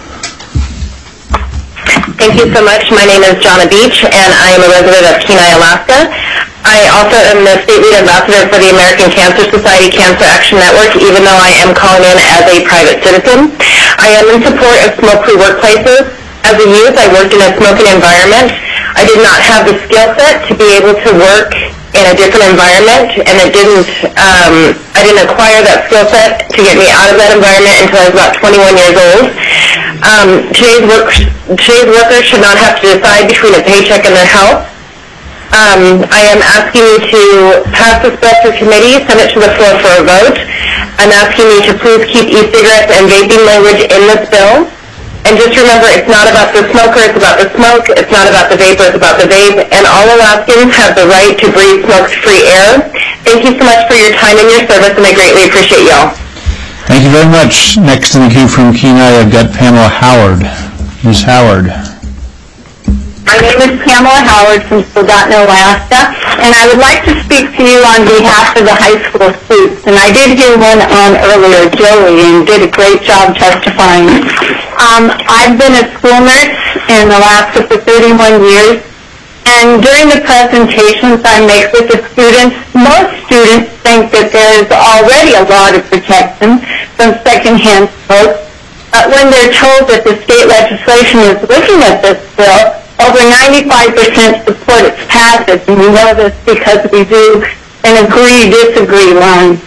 Thank you so much. My name is Jonna Beach, and I am a resident of Kenai, Alaska. I also am the state lead ambassador for the American Cancer Society Cancer Action Network, even though I am calling in as a private citizen. I am in support of smoke-free workplaces. As a youth, I worked in a smoking environment. I did not have the skill set to be able to work in a different environment, and it didn't, um, I didn't acquire that skill set to get me out of that environment until I was about twenty-one years old. Um, today's, work, today's workers should not have to decide between a paycheck and their health. Um, I am asking you to pass this bill through committee, send it to the floor for a vote. I'm asking you to please keep e-cigarettes and vaping language in this bill. And just remember, it's not about the smoker, it's about the smoke, it's not about the vapor, it's about the vape, and all Alaskans have the right to breathe smoke-free air. Thank you so much for your time and your service, and I greatly appreciate y'all. Thank you very much. Next in the queue from Kenai, I've got Pamela Howard. Miz Howard. My name is Pamela Howard from Soldotna, Alaska, and I would like to speak to you on behalf of the high school students. And I did hear one on earlier, Joey, and did a great job testifying. Um, I've been a school nurse in Alaska for thirty-one years, and during the presentations I make with the students, most students think that there is already a law to protect them from secondhand smoke. But when they're told that the state legislation is looking at this bill, over ninety-five percent support its passage, and we know this because we do an agree-disagree line.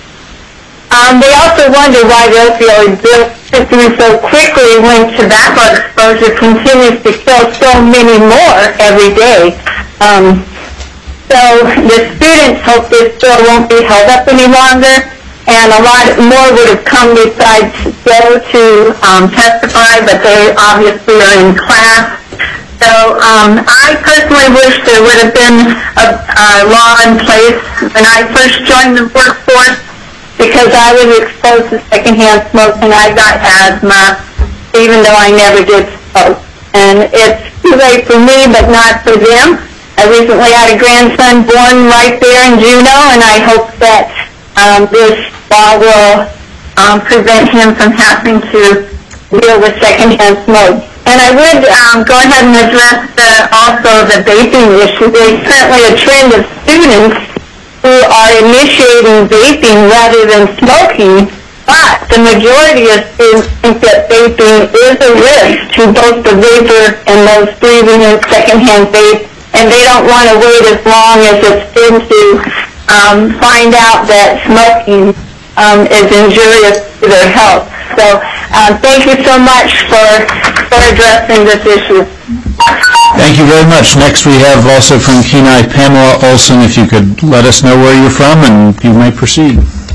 Um, they also wonder why the opioid bill is through so quickly when tobacco exposure continues to kill so many more every day. Um, so the students hope this bill won't be held up any longer, and a lot more would have come besides Joe to um, testify, but they obviously are in class. So um, I personally wish there would have been a, a law in place when I first joined the workforce, because I was exposed to secondhand smoke and I got asthma, even though I never did smoke. And it's too late for me, but not for them. I recently had a grandson born right there in Juneau, and I hope that um, this law will um, prevent him from having to deal with secondhand smoke. And I would um, go ahead and address the, also the vaping issue. There's currently a trend of students who are initiating vaping rather than smoking, but the majority of students think that vaping is a risk to both the vapor and those breathing in secondhand vape, and they don't want to wait as long as it's been to um, find out that smoking um, is injurious to their health. So uh, thank you so much for, for addressing this issue. Thank you very much. Next we have also from Kenai, Pamela Olson. If you could let us know where you're from, and you may proceed.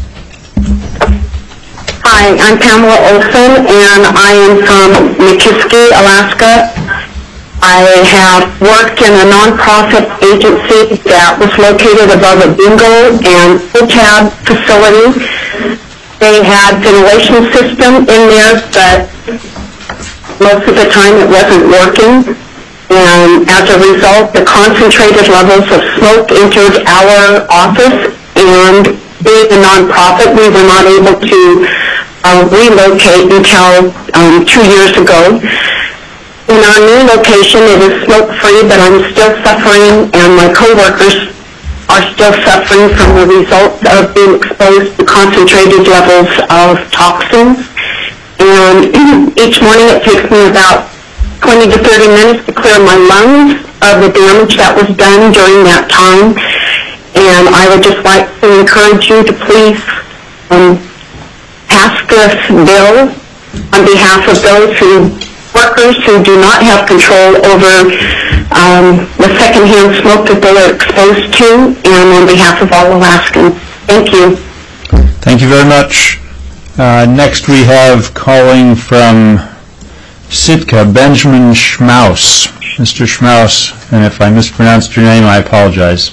Hi, I'm Pamela Olson, and I am from Nikiski, Alaska. I have worked in a nonprofit agency that was located above a bingo and food tab facility. They had ventilation system in there, but most of the time it wasn't working. And as a result, the concentrated levels of smoke entered our office, and being a nonprofit, we were not able to uh, relocate until um, two years ago. In our new location, it is smoke-free, but I'm still suffering, and my coworkers are still suffering from the results of being exposed to concentrated levels of toxins. And each morning it takes me about twenty to thirty minutes to clear my lungs of the damage that was done during that time. And I would just like to encourage you to please um, pass this bill on behalf of those who workers who do not have control over um, the secondhand smoke that they are exposed to, and on behalf of all Alaskans. Thank you. Thank you very much. Uh, next we have calling from Sitka, Benjamin Schmaus. Mister Schmaus, and if I mispronounced your name, I apologize.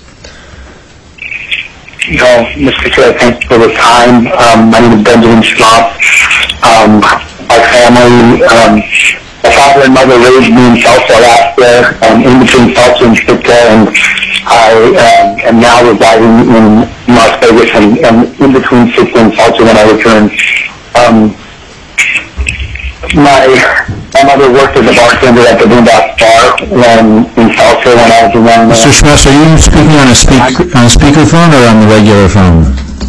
No, Mister Chair, thanks for the time. Um, my name is Benjamin Schmaus. Um, my family, um, my father and mother raised me in Tulsa, Alaska, um, in between Tulsa and Sitka, and I um, am now residing in Las Vegas, and, and in between Sitka and Tulsa when I return. Um, my, my mother worked as a bartender at the Boondocks Bar um, in Tulsa when I was a young man. Mister Schmaus, are you speaking on a, speak, on a speakerphone or on the regular phone?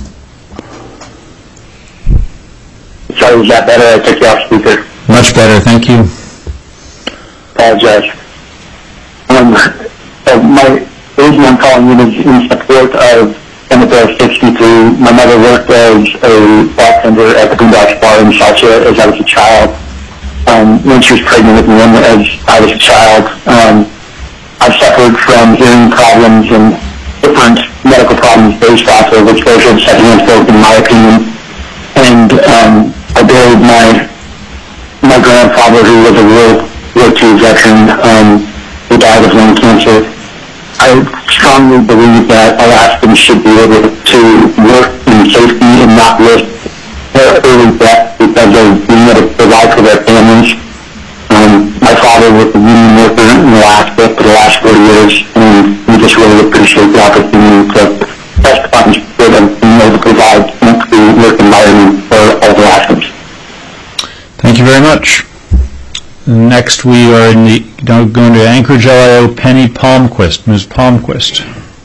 Sorry, is that better? I took you off speaker. Much better, thank you. Apologize. Um, so my reason I'm calling you is in support of Senate Bill sixty-three. My mother worked as a bartender at the Boondocks Bar in Tulsa as I was a child. Um, when she was pregnant with me and as I was a child, um, I've suffered from hearing problems and different medical problems based off of exposure to secondhand smoke, in my opinion. And um, I buried my my grandfather, who was a World War Two veteran, um, who died of lung cancer. I strongly believe that Alaskans should be able to work in safety and not risk their early death because of being able to provide for their families. Um, my father was a union worker in Alaska, for the last forty years, and we just really appreciate the opportunity to testify for them and be able to provide smoke-free work environment for all Alaskans. Thank you very much. Next, we are in the, now going to Anchorage L I O, Penny Palmquist. Miz Palmquist.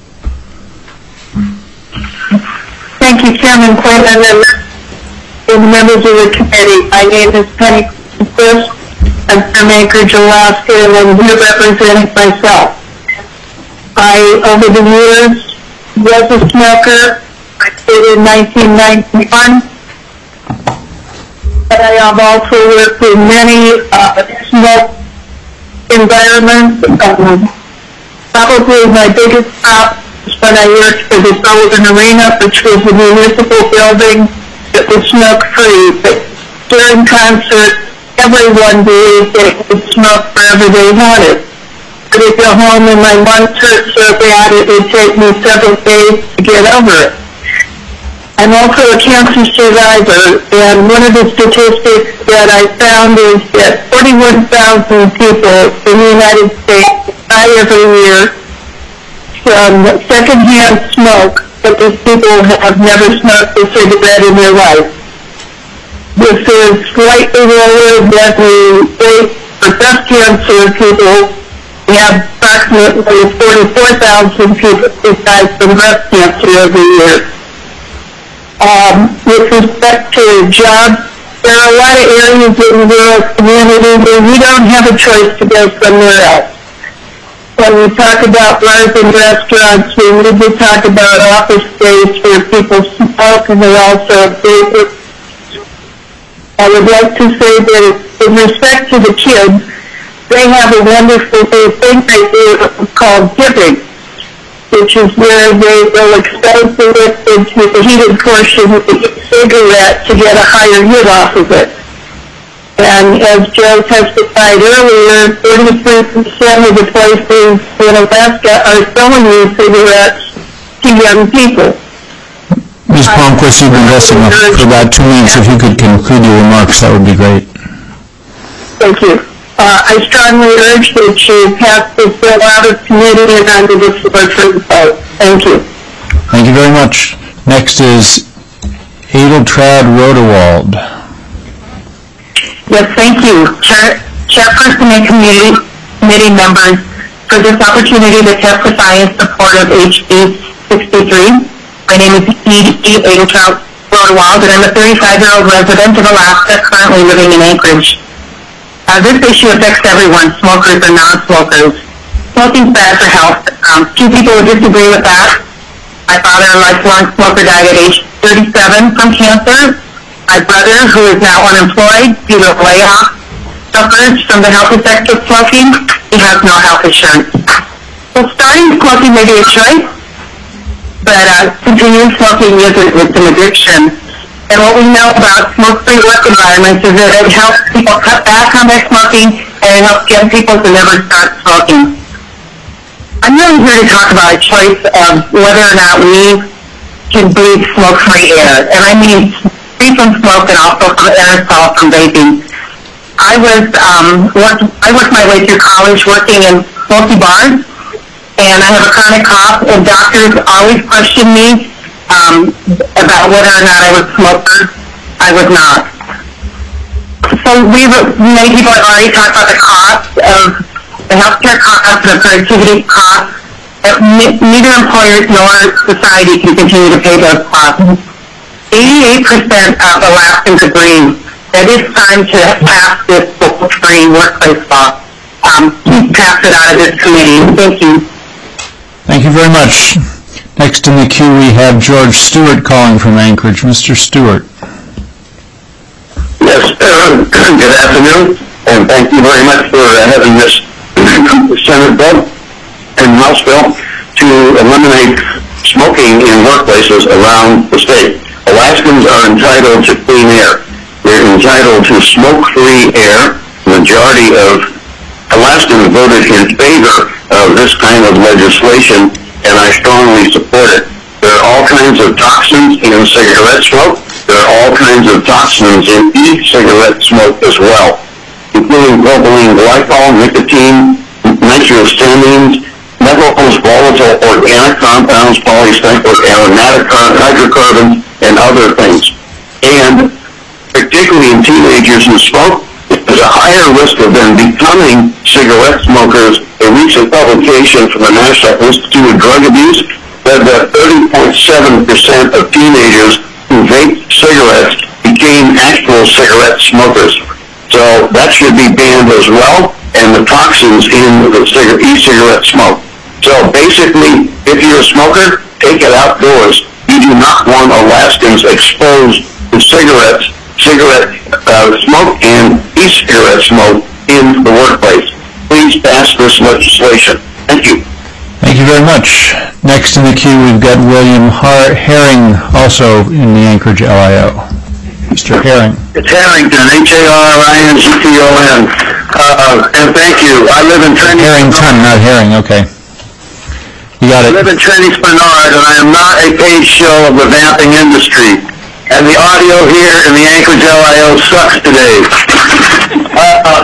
Thank you, Chairman Clayton, and, and members of the committee. My name is Penny Palmquist. I'm from Anchorage, Alaska, and I'm here representing myself. I, over the years, was a smoker. I quit in nineteen ninety-one. But I have also worked in many uh, smoke environments. Um, probably my biggest stop was when I worked for the Sullivan Arena, which was a municipal building that was smoke-free. But during concert, everyone believed they could smoke wherever they wanted. I would go home and my lungs hurt so bad it would take me several days to get over it. I'm also a cancer survivor, and one of the statistics that I found is that forty-one thousand people in the United States die every year from secondhand smoke, but these people have never smoked a cigarette in their life. This is slightly lower than the rate for breast cancer people. We have approximately forty-four thousand people who die from breast cancer every year. Um, with respect to jobs, there are a lot of areas in the rural community where we don't have a choice to go somewhere else. When we talk about bars and restaurants, we need to talk about office space where people smoke, and they're also basic. I would like to say that with respect to the kids, they have a wonderful thing they do called dipping, which is where they will expose the liquid to the heated portion of the cigarette to get a higher hit off of it. And as Joe testified earlier, thirty-three percent of the places in Alaska are selling these cigarettes to young people. Miz Palmquist, you've been addressing for about two minutes. If you could conclude your remarks, that would be great. Thank you. Uh, I strongly urge that you pass this bill out of committee and under the support for the vote. Thank you. Thank you very much. Next is Edeltraud Rodewald. Yes, thank you, Chair, Chairperson and committee, committee members, for this opportunity to testify in support of H B sixty-three. My name is E. Edeltraud Rodewald, and I'm a thirty-five-year-old resident of Alaska, currently living in Anchorage. Uh, this issue affects everyone, smokers and non-smokers. Smoking's bad for health. Um, few people would disagree with that. My father, a lifelong smoker, died at age thirty-seven from cancer. My brother, who is now unemployed due to a layoff, suffers from the health effects of smoking. He has no health insurance. So starting smoking may be a choice, but uh, continuing smoking is it's an addiction. And what we know about smoke-free work environments is that it helps people cut back on their smoking, and it helps young people to never start smoking. I'm really here to talk about a choice of whether or not we can breathe smoke-free air. And I mean free from smoke and also from aerosol from vaping. I was, um, worked, I worked my way through college working in smoky bars, and I have a chronic cough, and doctors always question me Um, about whether or not I was a smoker. I was not. So we many people have already talked about the cost of the healthcare costs, the productivity costs. Neither employers nor society can continue to pay those costs. eighty-eight percent of Alaskans agree that it's time to pass this smoke-free workplace law. Um, please pass it out of this committee. Thank you. Thank you very much. Next in the queue, we have George Stewart calling from Anchorage. Mister Stewart. Yes, uh, good afternoon, and thank you very much for uh, having this Senate bill and House bill to eliminate smoking in workplaces around the state. Alaskans are entitled to clean air. We're entitled to smoke-free air. The majority of Alaskans voted in favor of this kind of legislation, and I strongly support it. There are all kinds of toxins in cigarette smoke. There are all kinds of toxins in e-cigarette smoke as well, including propylene glycol, nicotine, nitrosamines, methyls, volatile organic compounds, polycyclic aromatic hydrocarbons, and other things. And particularly in teenagers who smoke, there's a higher risk of them becoming cigarette smokers. A recent publication from the National Institute of Drug Abuse said that thirty point seven percent of teenagers who vape cigarettes became actual cigarette smokers. So that should be banned as well, and the toxins in the cigarette, e-cigarette smoke. So basically, if you're a smoker, take it outdoors. You do not want Alaskans exposed to cigarettes, cigarette uh, smoke and e-cigarette smoke in the workplace. Please pass this legislation. Thank you. Thank you very much. Next in the queue, we've got William Har- Herring, also in the Anchorage L I O. Mister Herring. It's Harrington, H A R I N G T O N. Uh, and thank you. I live in Trenny. Harrington, not Herring, okay. You got it. I live in Trenny Bernard, and I am not a paid show of the vamping industry. And the audio here in the Anchorage L I O sucks today. Uh,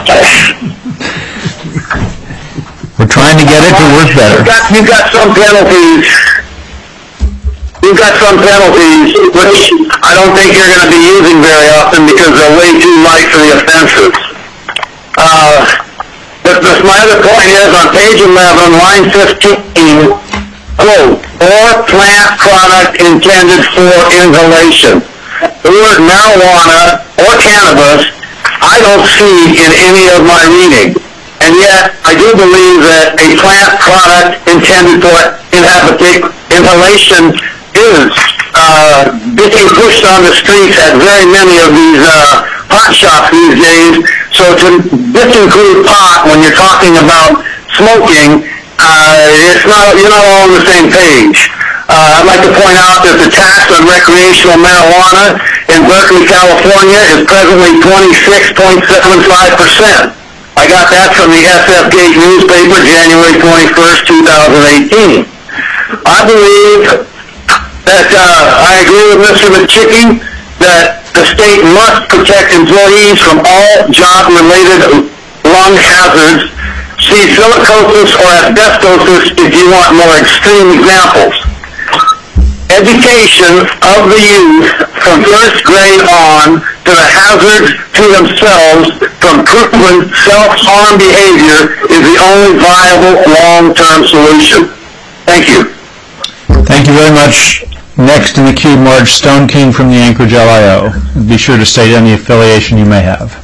We're trying to get it to work better. You've got, you've got some penalties. You've got some penalties, which I don't think you're going to be using very often because they're way too light for the offenses. Uh, but, but my other point is on page eleven, line fifteen, quote, or plant product intended for inhalation. The word marijuana or cannabis I don't see in any of my reading. And yet, I do believe that a plant product intended for inhalation is uh, being pushed on the streets at very many of these uh, pot shops these days. So to disinclude pot when you're talking about smoking, uh, it's not, you're not all on the same page. Uh, I'd like to point out that the tax on recreational marijuana in Berkeley, California is presently twenty-six point seven five percent. I got that from the S F Gate newspaper, January twenty-first, two thousand eighteen. I believe that uh, I agree with Mister McChickey that the state must protect employees from all job-related lung hazards. See silicosis or asbestosis if you want more extreme examples. Education of the youth from first grade on to the hazards to themselves from proven self-harm behavior is the only viable long-term solution. Thank you. Thank you very much. Next in the queue, Marge Stone King from the Anchorage L I O. Be sure to state any affiliation you may have.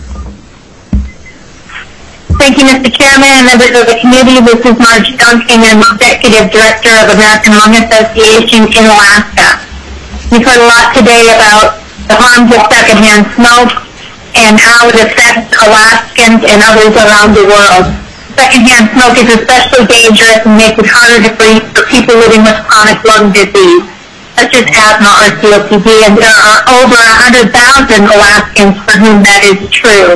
Thank you, Mister Chairman and members of the committee. This is Marge Stone King. I'm Executive Director of American Lung Association in Alaska. We've heard a lot today about the harms of secondhand smoke and how it affects Alaskans and others around the world. Secondhand smoke is especially dangerous and makes it harder to breathe for people living with chronic lung disease, such as asthma or C O P D, and there are over one hundred thousand Alaskans for whom that is true.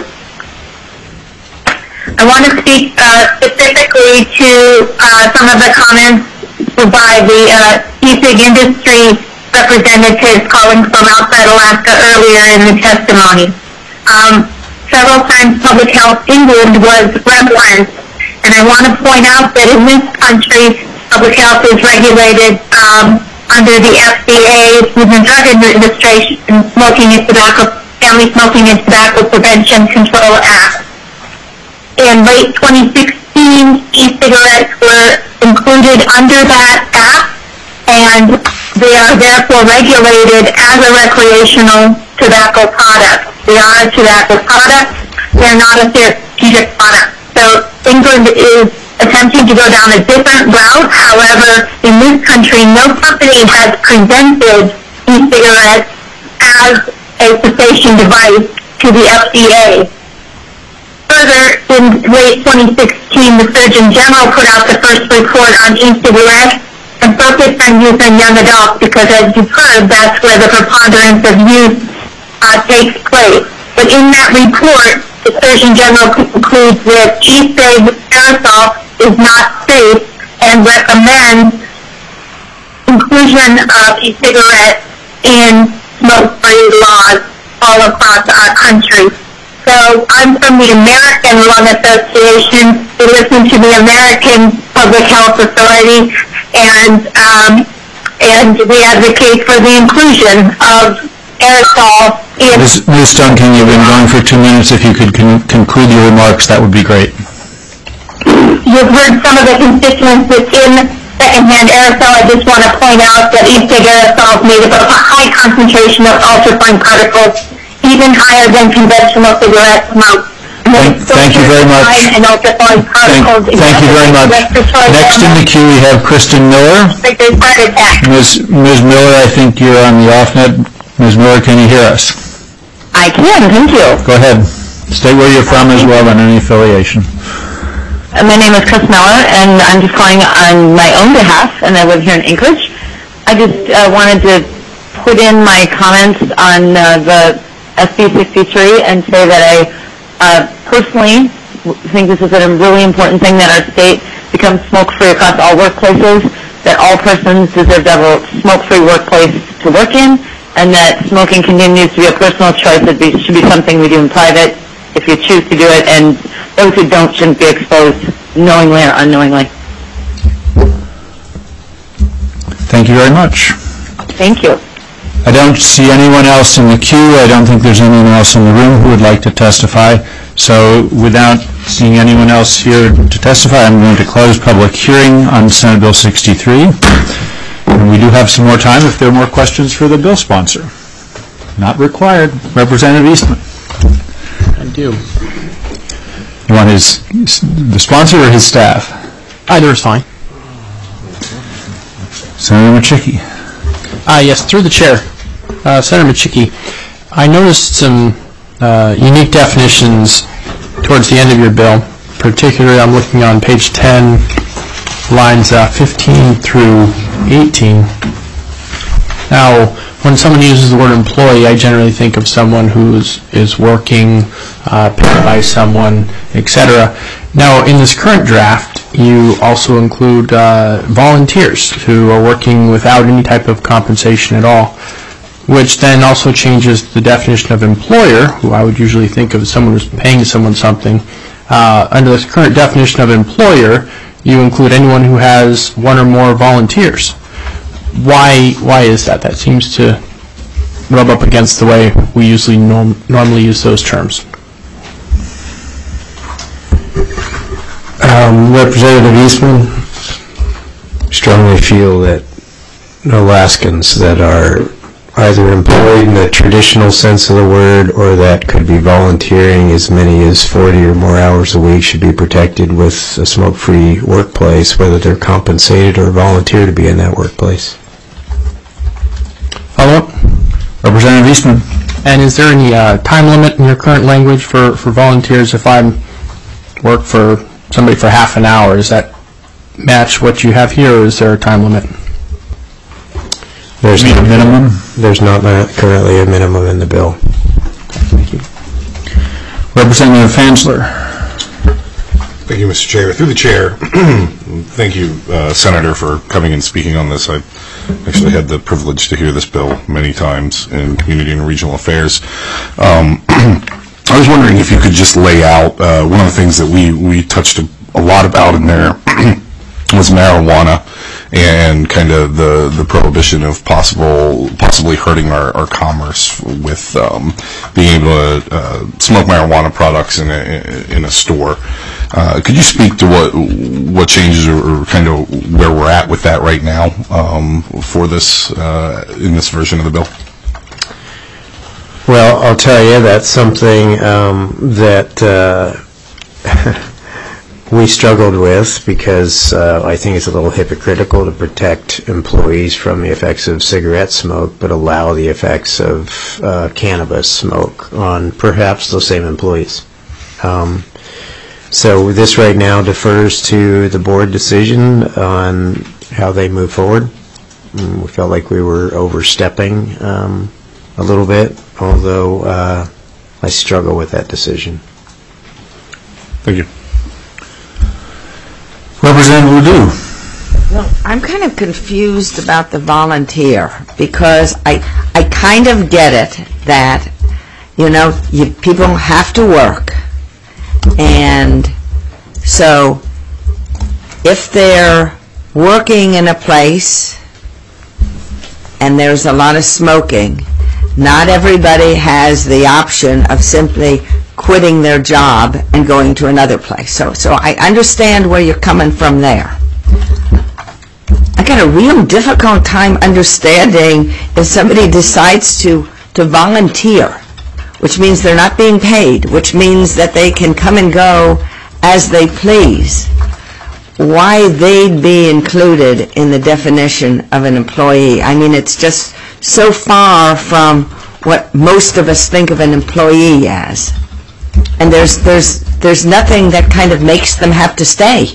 I want to speak uh, specifically to uh, some of the comments by the uh, e-cig industry representatives calling from outside Alaska earlier in the testimony. Um, several times Public Health England was referenced, and I want to point out that in this country, public health is regulated um, under the F D A, Food and Drug Administration, Smoking and Tobacco, Family Smoking and Tobacco Prevention Control Act. In late twenty sixteen, e-cigarettes were included under that act, and they are therefore regulated as a recreational tobacco product. They are a tobacco product. They are not a therapeutic product. So England is attempting to go down a different route. However, in this country, no company has presented e-cigarettes as a cessation device to the F D A. Further, in late twenty sixteen, the Surgeon General put out the first report on e-cigarettes and focused on youth and young adults because, as you've heard, that's where the preponderance of youth uh, takes place. But in that report, the Surgeon General concludes that e-cig aerosol is not safe and recommends inclusion of e-cigarettes in smoke-free laws all across our country. So I'm from the American Lung Association. We listen to the American Public Health Authority, and um, and we advocate for the inclusion of aerosol in... Miz Miz Duncan, you've been going for two minutes. If you could con conclude your remarks, that would be great. You've heard some of the constituents within secondhand aerosol. I just want to point out that e-cig aerosol is made up of a high concentration of ultrafine particles, even higher than conventional cigarette smoke. Thank, thank you very much. And ultrafine particles thank, thank you very much. Next in the queue we have Kristen Miller. Miz Miz Miller, I think you're on the off-net. Miz Miller, can you hear us? I can, thank you. Go ahead. State where you're from as well and any affiliation. Uh, my name is Chris Miller, and I'm just calling on my own behalf, and I live here in Anchorage. I just uh, wanted to put in my comments on uh, the S B sixty-three and say that I uh, personally think this is a really important thing that our state becomes smoke-free across all workplaces, that all persons deserve to have a smoke-free workplace to work in, and that smoking continues to be a personal choice. It be, should be something we do in private if you choose to do it, and those who don't shouldn't be exposed knowingly or unknowingly. Thank you very much. Thank you. I don't see anyone else in the queue. I don't think there's anyone else in the room who would like to testify. So without seeing anyone else here to testify, I'm going to close public hearing on Senate Bill sixty-three. And we do have some more time if there are more questions for the bill sponsor. Not required. Representative Eastman. I do. You want his, his the sponsor or his staff? Either is fine. Senator Machicki. Uh, yes, through the chair. Uh, Senator Machicki, I noticed some uh, unique definitions towards the end of your bill. Particularly, I'm looking on page ten, lines uh, fifteen through eighteen. Now, when someone uses the word employee, I generally think of someone who is working, uh, paid by someone, et cetera. Now, in this current draft, you also include uh, volunteers who are working without any type of compensation at all, which then also changes the definition of employer, who I would usually think of as someone who's paying someone something. Uh, under this current definition of employer, you include anyone who has one or more volunteers. Why why is that? That seems to rub up against the way we usually norm, normally use those terms. Um, Representative Eastman, strongly feel that Alaskans that are either employed in the traditional sense of the word or that could be volunteering as many as forty or more hours a week should be protected with a smoke-free workplace, whether they're compensated or volunteer to be in that workplace. Follow-up? Representative Eastman. And is there any uh, time limit in your current language for, for volunteers? If I work for somebody for half an hour, does that match what you have here, or is there a time limit? There's no minimum? There's not currently a minimum in the bill. Thank you. Representative Fansler. Thank you, Mister Chair. Through the chair, thank you, uh, Senator, for coming and speaking on this. I actually had the privilege to hear this bill many times in Community and Regional Affairs. Um, I was wondering if you could just lay out, uh, one of the things that we, we touched a, a lot about in there was marijuana and kind of the, the prohibition of possible possibly hurting our, our commerce with um, being able to uh, smoke marijuana products in a, in a store. Uh, could you speak to what what changes or, or kind of where we're at with that right now um, for this uh, in this version of the bill? Well, I'll tell you, that's something um, that uh, we struggled with because uh, I think it's a little hypocritical to protect employees from the effects of cigarette smoke but allow the effects of uh, cannabis smoke on perhaps those same employees. Um, so this right now defers to the board decision on how they move forward. And we felt like we were overstepping um, a little bit, although uh, I struggle with that decision. Thank you. Representative Ledoux. Well, I'm kind of confused about the volunteer because I, I kind of get it that you know, you, people have to work. And so if they're working in a place and there's a lot of smoking, not everybody has the option of simply quitting their job and going to another place. So, so I understand where you're coming from there. I got a real difficult time understanding if somebody decides to, to volunteer, which means they're not being paid, which means that they can come and go as they please, why they'd be included in the definition of an employee. I mean, it's just so far from what most of us think of an employee as. And there's there's there's nothing that kind of makes them have to stay.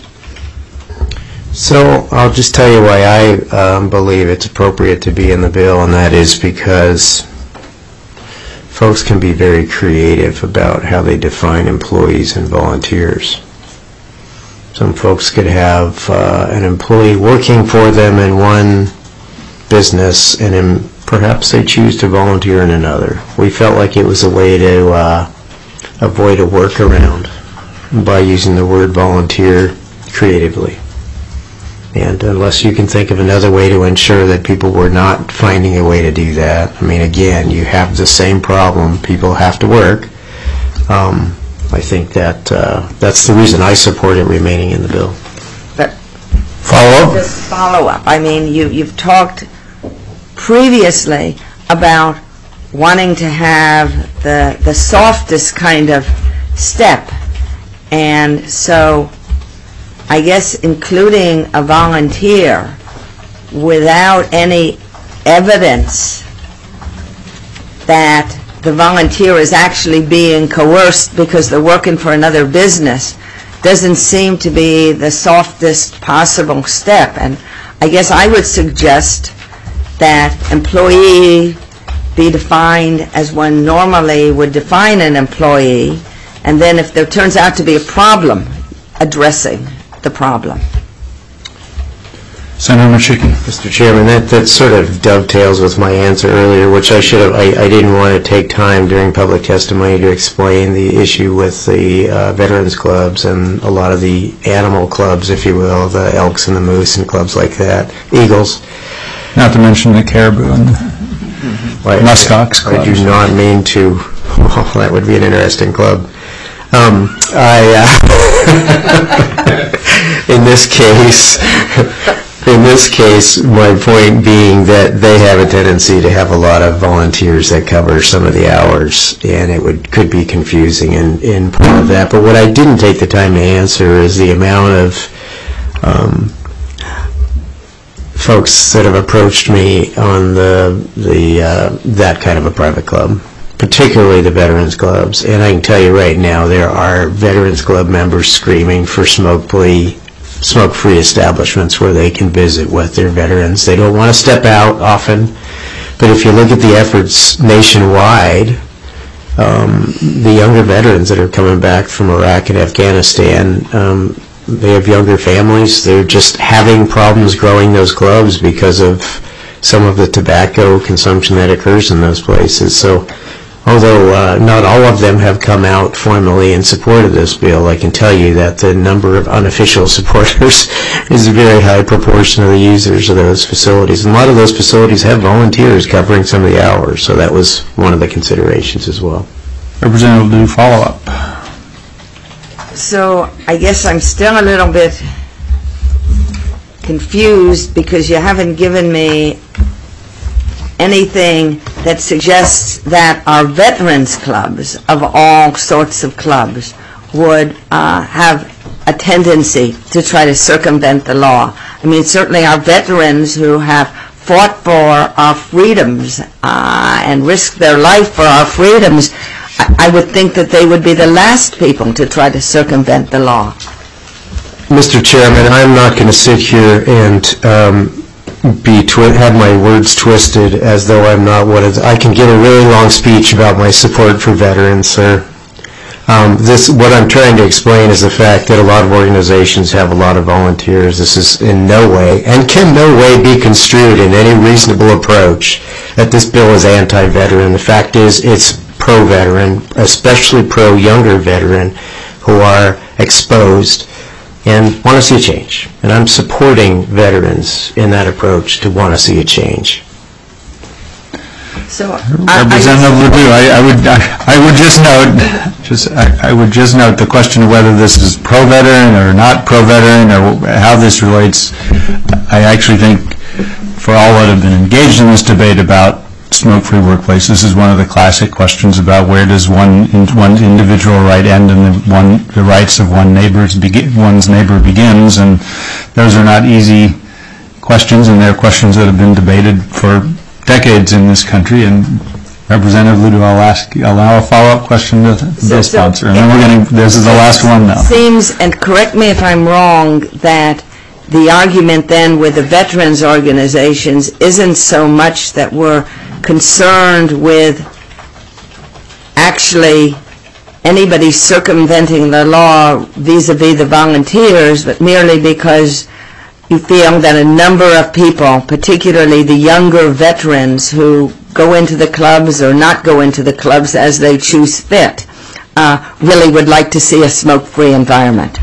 So I'll just tell you why I um, believe it's appropriate to be in the bill, and that is because folks can be very creative about how they define employees and volunteers. Some folks could have uh, an employee working for them in one business, and in, perhaps they choose to volunteer in another. We felt like it was a way to uh, avoid a workaround by using the word volunteer creatively. And unless you can think of another way to ensure that people were not finding a way to do that, I mean, again, you have the same problem. People have to work. Um, I think that uh, that's the reason I support it remaining in the bill. But follow up? Just follow up. I mean, you, you've talked previously about wanting to have the, the softest kind of step. And so I guess including a volunteer without any evidence that the volunteer is actually being coerced because they're working for another business doesn't seem to be the softest possible step. And I guess I would suggest that employee be defined as one normally would define an employee, and then if there turns out to be a problem, addressing the problem. Senator Murchicki. Mister Chairman, that, that sort of dovetails with my answer earlier, which I should have, I, I didn't want to take time during public testimony to explain the issue with the uh, veterans clubs and a lot of the animal clubs, if you will, the elks and the moose and clubs like that, eagles. Not to mention the caribou and the Like, muskox clubs. I do not mean to, well, that would be an interesting club. Um, I, uh, in this case, in this case, my point being that they have a tendency to have a lot of volunteers that cover some of the hours, and it would could be confusing in, in part of that. But what I didn't take the time to answer is the amount of um, folks that have approached me on the the uh, that kind of a private club, particularly the veterans clubs. And I can tell you right now, there are veterans club members screaming for smoke-free smoke-free establishments where they can visit with their veterans. They don't want to step out often, but if you look at the efforts nationwide, um, the younger veterans that are coming back from Iraq and Afghanistan, um, they have younger families. They're just having problems growing those clubs because of some of the tobacco consumption that occurs in those places. So although uh, not all of them have come out formally in support of this bill, I can tell you that the number of unofficial supporters is a very high proportion of the users of those facilities. And a lot of those facilities have volunteers covering some of the hours, so that was one of the considerations as well. Representative Liu, follow up. So I guess I'm still a little bit confused because you haven't given me anything that suggests that our veterans clubs of all sorts of clubs would uh, have a tendency to try to circumvent the law. I mean, certainly our veterans who have fought for our freedoms uh, and risked their life for our freedoms, I, I would think that they would be the last people to try to circumvent the law. Mister Chairman, I'm not going to sit here and um, be twi- have my words twisted as though I'm not one of the, I can give a really long speech about my support for veterans, sir. Um, this, what I'm trying to explain is the fact that a lot of organizations have a lot of volunteers. This is in no way, and can no way be construed in any reasonable approach, that this bill is anti-veteran. The fact is, it's pro-veteran, especially pro-younger veteran, who are exposed and want to see a change. And I'm supporting veterans in that approach to want to see a change. So, Representative Ledoux, I, I would I, I would just note just I, I would just note the question of whether this is pro-veteran or not pro-veteran or how this relates. I actually think for all that have been engaged in this debate about smoke-free workplace, this is one of the classic questions about where does one one individual right end and the one the rights of one neighbor's begin one's neighbor begins, and those are not easy questions, and they're questions that have been debated for decades in this country. And Representative Ledoux, I'll ask, allow a follow-up question to the So- sponsor, so- and then we're getting, this is the last one now. Seems, and correct me if I'm wrong, that the argument then with the veterans organizations isn't so much that we're concerned with actually anybody circumventing the law vis-a-vis the volunteers, but merely because you feel that a number of people, particularly the younger veterans who go into the clubs or not go into the clubs as they choose fit, uh, really would like to see a smoke-free environment.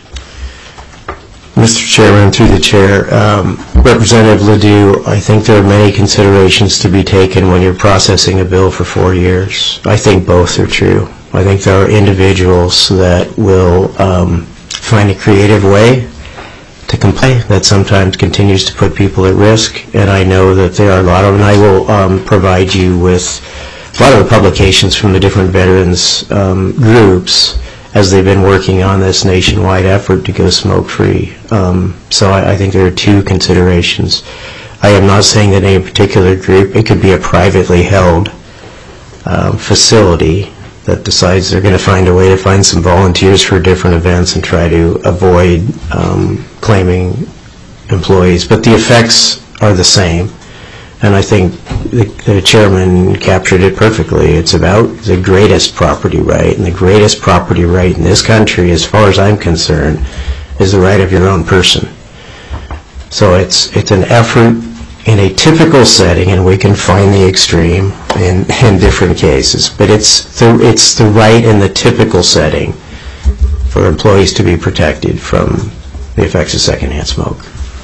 Mister Chairman, through the chair, um, Representative Ledoux, I think there are many considerations to be taken when you're processing a bill for four years. I think both are true. I think there are individuals that will um, find a creative way to comply that sometimes continues to put people at risk, and I know that there are a lot of, and I will um, provide you with a lot of the publications from the different veterans um, groups as they've been working on this nationwide effort to go smoke-free. Um, so I, I think there are two considerations. I am not saying that any particular group, it could be a privately held um, facility that decides they're going to find a way to find some volunteers for different events and try to avoid um, claiming employees. But the effects are the same. And I think the, the chairman captured it perfectly. It's about the greatest property right, and the greatest property right in this country, as far as I'm concerned, is the right of your own person. So it's it's an effort in a typical setting, and we can find the extreme in, in different cases, but it's the, it's the right in the typical setting for employees to be protected from the effects of secondhand smoke.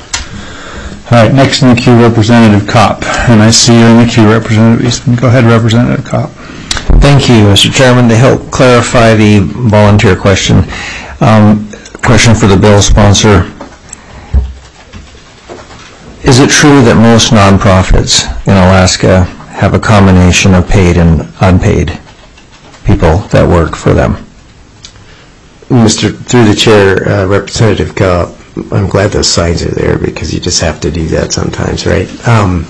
All right, next in the queue, Representative Kopp. And I see you in the queue, Representative Eastman. Go ahead, Representative Kopp. Thank you, Mister Chairman. To help clarify the volunteer question, um, question for the bill sponsor. Is it true that most nonprofits in Alaska have a combination of paid and unpaid people that work for them? Mister Through the chair, uh, Representative Kopp, I'm glad those signs are there because you just have to do that sometimes, right? Um,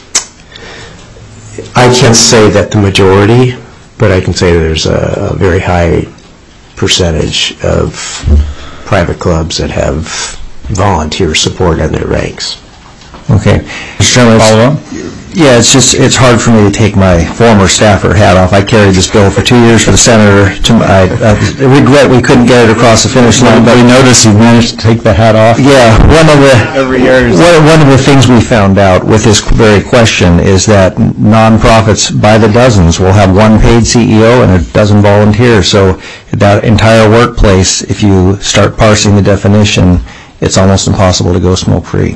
I can't say that the majority, but I can say there's a, a very high percentage of private clubs that have volunteer support in their ranks. Okay. Mister Chairman, follow up? Yeah, it's just, it's hard for me to take my former staffer hat off. I carried this bill for two years for the senator. To, I, I regret we couldn't get it across the finish line. But we noticed you managed to take the hat off. Yeah, one of the Every year is one, one of the things we found out with this very question is that nonprofits by the dozens will have one paid C E O and a dozen volunteers. So that entire workplace, if you start parsing the definition, it's almost impossible to go smoke-free.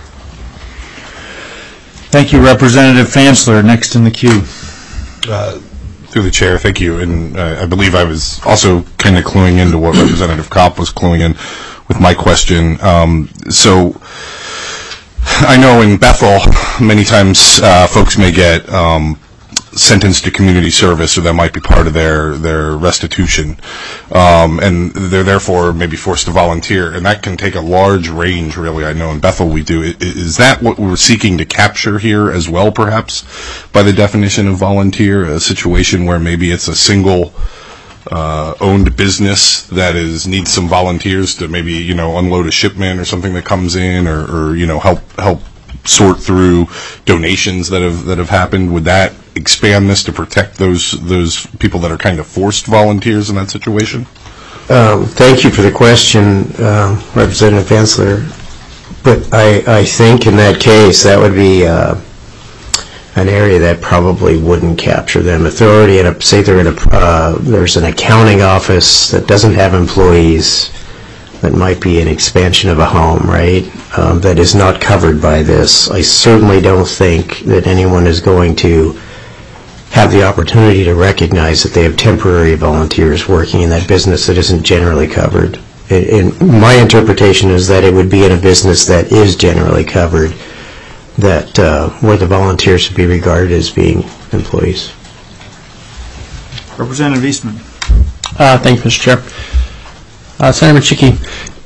Thank you, Representative Fansler. Next in the queue. Uh, through the chair, thank you. And uh, I believe I was also kind of cluing into what Representative Kopp was cluing in with my question. Um, so I know in Bethel, many times uh, folks may get um, sentenced to community service, or that might be part of their, their restitution. Um, and they're therefore maybe forced to volunteer. And that can take a large range, really. I know in Bethel we do. Is that what we're seeking to capture here as well, perhaps, by the definition of volunteer? A situation where maybe it's a single uh, owned business that is needs some volunteers to maybe, you know, unload a shipment or something that comes in, or, or you know, help help sort through donations that have that have happened. Would that expand this to protect those those people that are kind of forced volunteers in that situation? Um, thank you for the question, uh, Representative Fansler. But I, I think in that case that would be uh, an area that probably wouldn't capture them. If they're already in a, say they're in a, uh, there's an accounting office that doesn't have employees, that might be an expansion of a home, right, um, that is not covered by this. I certainly don't think that anyone is going to have the opportunity to recognize that they have temporary volunteers working in that business that isn't generally covered. In, in my interpretation is that it would be in a business that is generally covered, that uh, where the volunteers should be regarded as being employees. Representative Eastman. Uh, thank you, Mister Chair. Uh, Senator Chickie,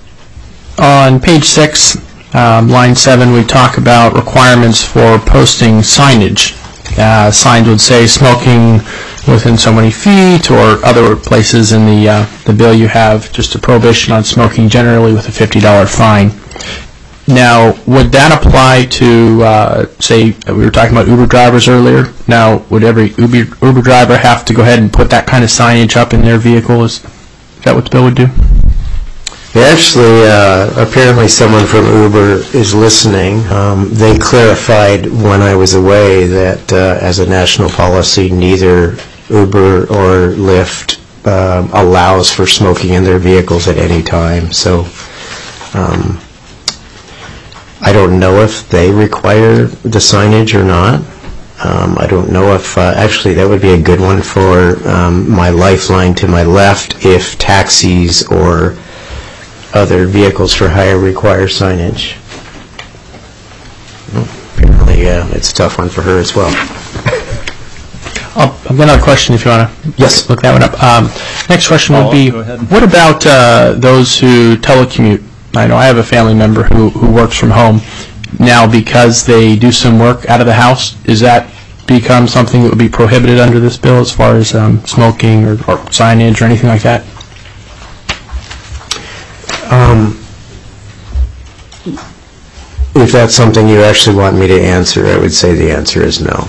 on page six, um, line seven, we talk about requirements for posting signage. Uh, signs would say smoking within so many feet, or other places in the uh, the bill you have just a prohibition on smoking generally with a fifty dollar fine. Now, would that apply to, uh, say, we were talking about Uber drivers earlier? Now, would every Uber, Uber driver have to go ahead and put that kind of signage up in their vehicle? Is, is that what the bill would do? Actually, uh, apparently someone from Uber is listening. Um, they clarified when I was away that uh, as a national policy, neither Uber or Lyft um, allows for smoking in their vehicles at any time. So um, I don't know if they require the signage or not. Um, I don't know if, uh, actually that would be a good one for um, my lifeline to my left if taxis or other vehicles for hire require signage. Well, apparently uh, it's a tough one for her as well. I'll, I've got another question if you want to yes. look that one up. Um, next question would be, what about uh, those who telecommute? I know I have a family member who, who works from home. Now, because they do some work out of the house, is that become something that would be prohibited under this bill as far as um, smoking or, or signage or anything like that? Um, if that's something you actually want me to answer, I would say the answer is no.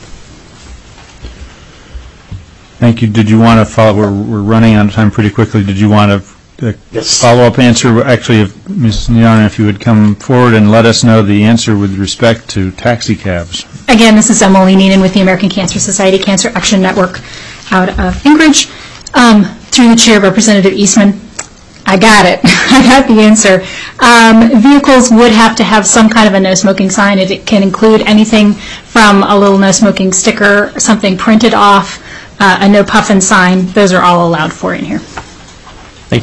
Thank you. Did you want to follow? We're, we're running out of time pretty quickly. Did you want to uh, yes. follow-up answer? Actually, if Miz Nyana, if you would come forward and let us know the answer with respect to taxi cabs. Again, this is Emily Neenan with the American Cancer Society Cancer Action Network out of Anchorage. Um, through the chair, Representative Eastman, I got it. I got the answer. Um, vehicles would have to have some kind of a no smoking sign. It, it can include anything from a little no smoking sticker, something printed off, uh, a no puffin sign. Those are all allowed for in here. Thank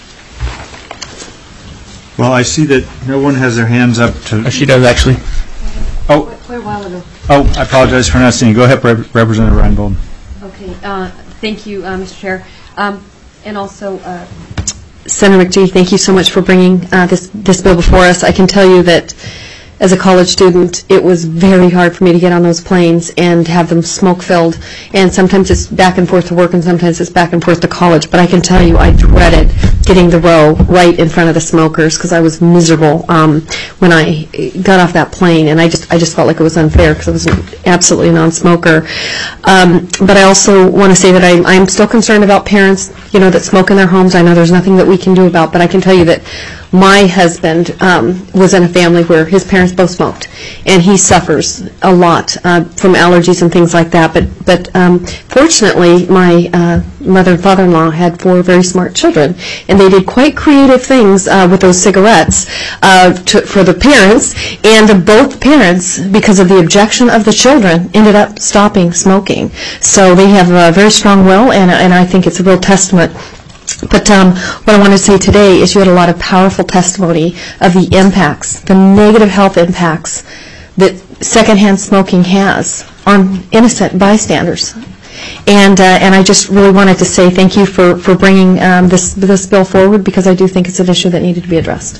you. Well, I see that no one has their hands up to... Oh, she does, actually. Oh, Quite a while ago. oh, I apologize for not seeing. Go ahead, Rep- Representative Reinbold. Okay. Uh, thank you, uh, Mister Chair. Um, and also... Uh, Senator McGee, thank you so much for bringing uh, this this bill before us. I can tell you that as a college student, it was very hard for me to get on those planes and have them smoke-filled. And sometimes it's back and forth to work, and sometimes it's back and forth to college. But I can tell you, I dreaded getting the row right in front of the smokers because I was miserable um, when I got off that plane. And I just I just felt like it was unfair because I was absolutely a non-smoker. Um, but I also want to say that I, I'm still concerned about parents, you know, that smoke in their homes. I know there's nothing that we can do about, but I can tell you that my husband um, was in a family where his parents both smoked, and he suffers a lot uh, from allergies and things like that. But but um, fortunately, my uh, mother and father-in-law had four very smart children, and they did quite creative things uh, with those cigarettes uh, to, for the parents, and both parents, because of the objection of the children, ended up stopping smoking. So they have a very strong will, and, and I think it's a real testament. But um, what I want to say today is you had a lot of powerful testimony of the impacts, the negative health impacts that secondhand smoking has on innocent bystanders. And uh, and I just really wanted to say thank you for, for bringing um, this, this bill forward, because I do think it's an issue that needed to be addressed.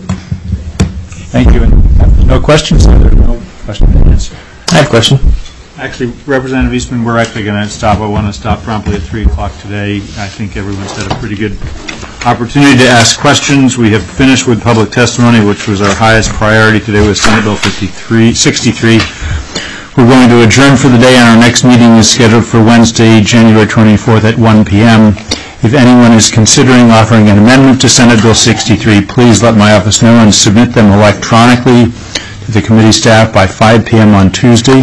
Thank you. And no questions? No question to answer. I have a question. Actually, Representative Eastman, we're actually going to stop. I want to stop promptly at three o'clock today. I think everyone's had a pretty good opportunity to ask questions. We have finished with public testimony, which was our highest priority today with Senate Bill fifty-three, sixty-three. We're going to adjourn for the day, and our next meeting is scheduled for Wednesday, January twenty-fourth at one p.m. If anyone is considering offering an amendment to Senate Bill sixty-three, please let my office know and submit them electronically to the committee staff by five p.m. on Tuesday.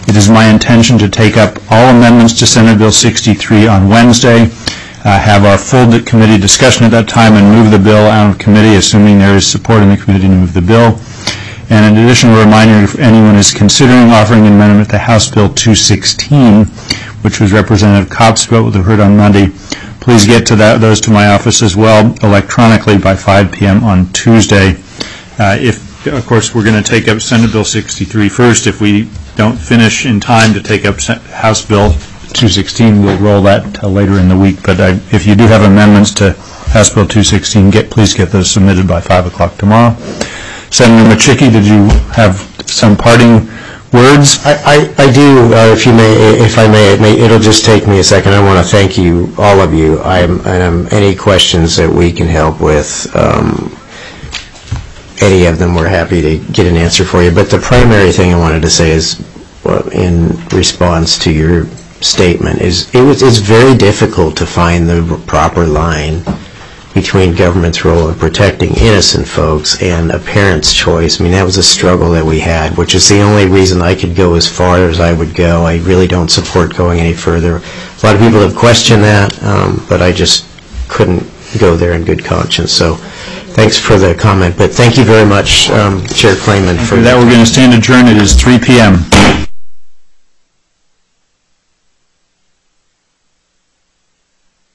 It is my intention to take up all amendments to Senate Bill sixty-three on Wednesday, uh, have our full committee discussion at that time, and move the bill out of committee, assuming there is support in the committee to move the bill. And an additional reminder, if anyone is considering offering an amendment to House Bill two sixteen, which was Representative Kopp's bill that we heard on Monday, please get to that, those to my office as well electronically by five p.m. on Tuesday. Uh, if, of course, we're going to take up Senate Bill sixty-three first. If we don't finish in time to take up House Bill two sixteen, we'll roll that till later in the week. But I, if you do have amendments to House Bill two sixteen, get, please get those submitted by five o'clock tomorrow. Senator Machicki, did you have some parting words? I, I, I do, uh, if you may, if I may, it may, it'll just take me a second. I want to thank you, all of you. I'm, and um, any questions that we can help with, um, any of them, we're happy to get an answer for you. But the primary thing I wanted to say is, well, in response to your statement, is it was it's very difficult to find the proper line between government's role in protecting innocent folks and a parent's choice. I mean, that was a struggle that we had, which is the only reason I could go as far as I would go. I really don't support going any further. A lot of people have questioned that, um, but I just couldn't go there in good conscience. So thanks for the comment, but thank you very much, um, Chair Clayman. For that, we're going to stand adjourned. It is three p.m.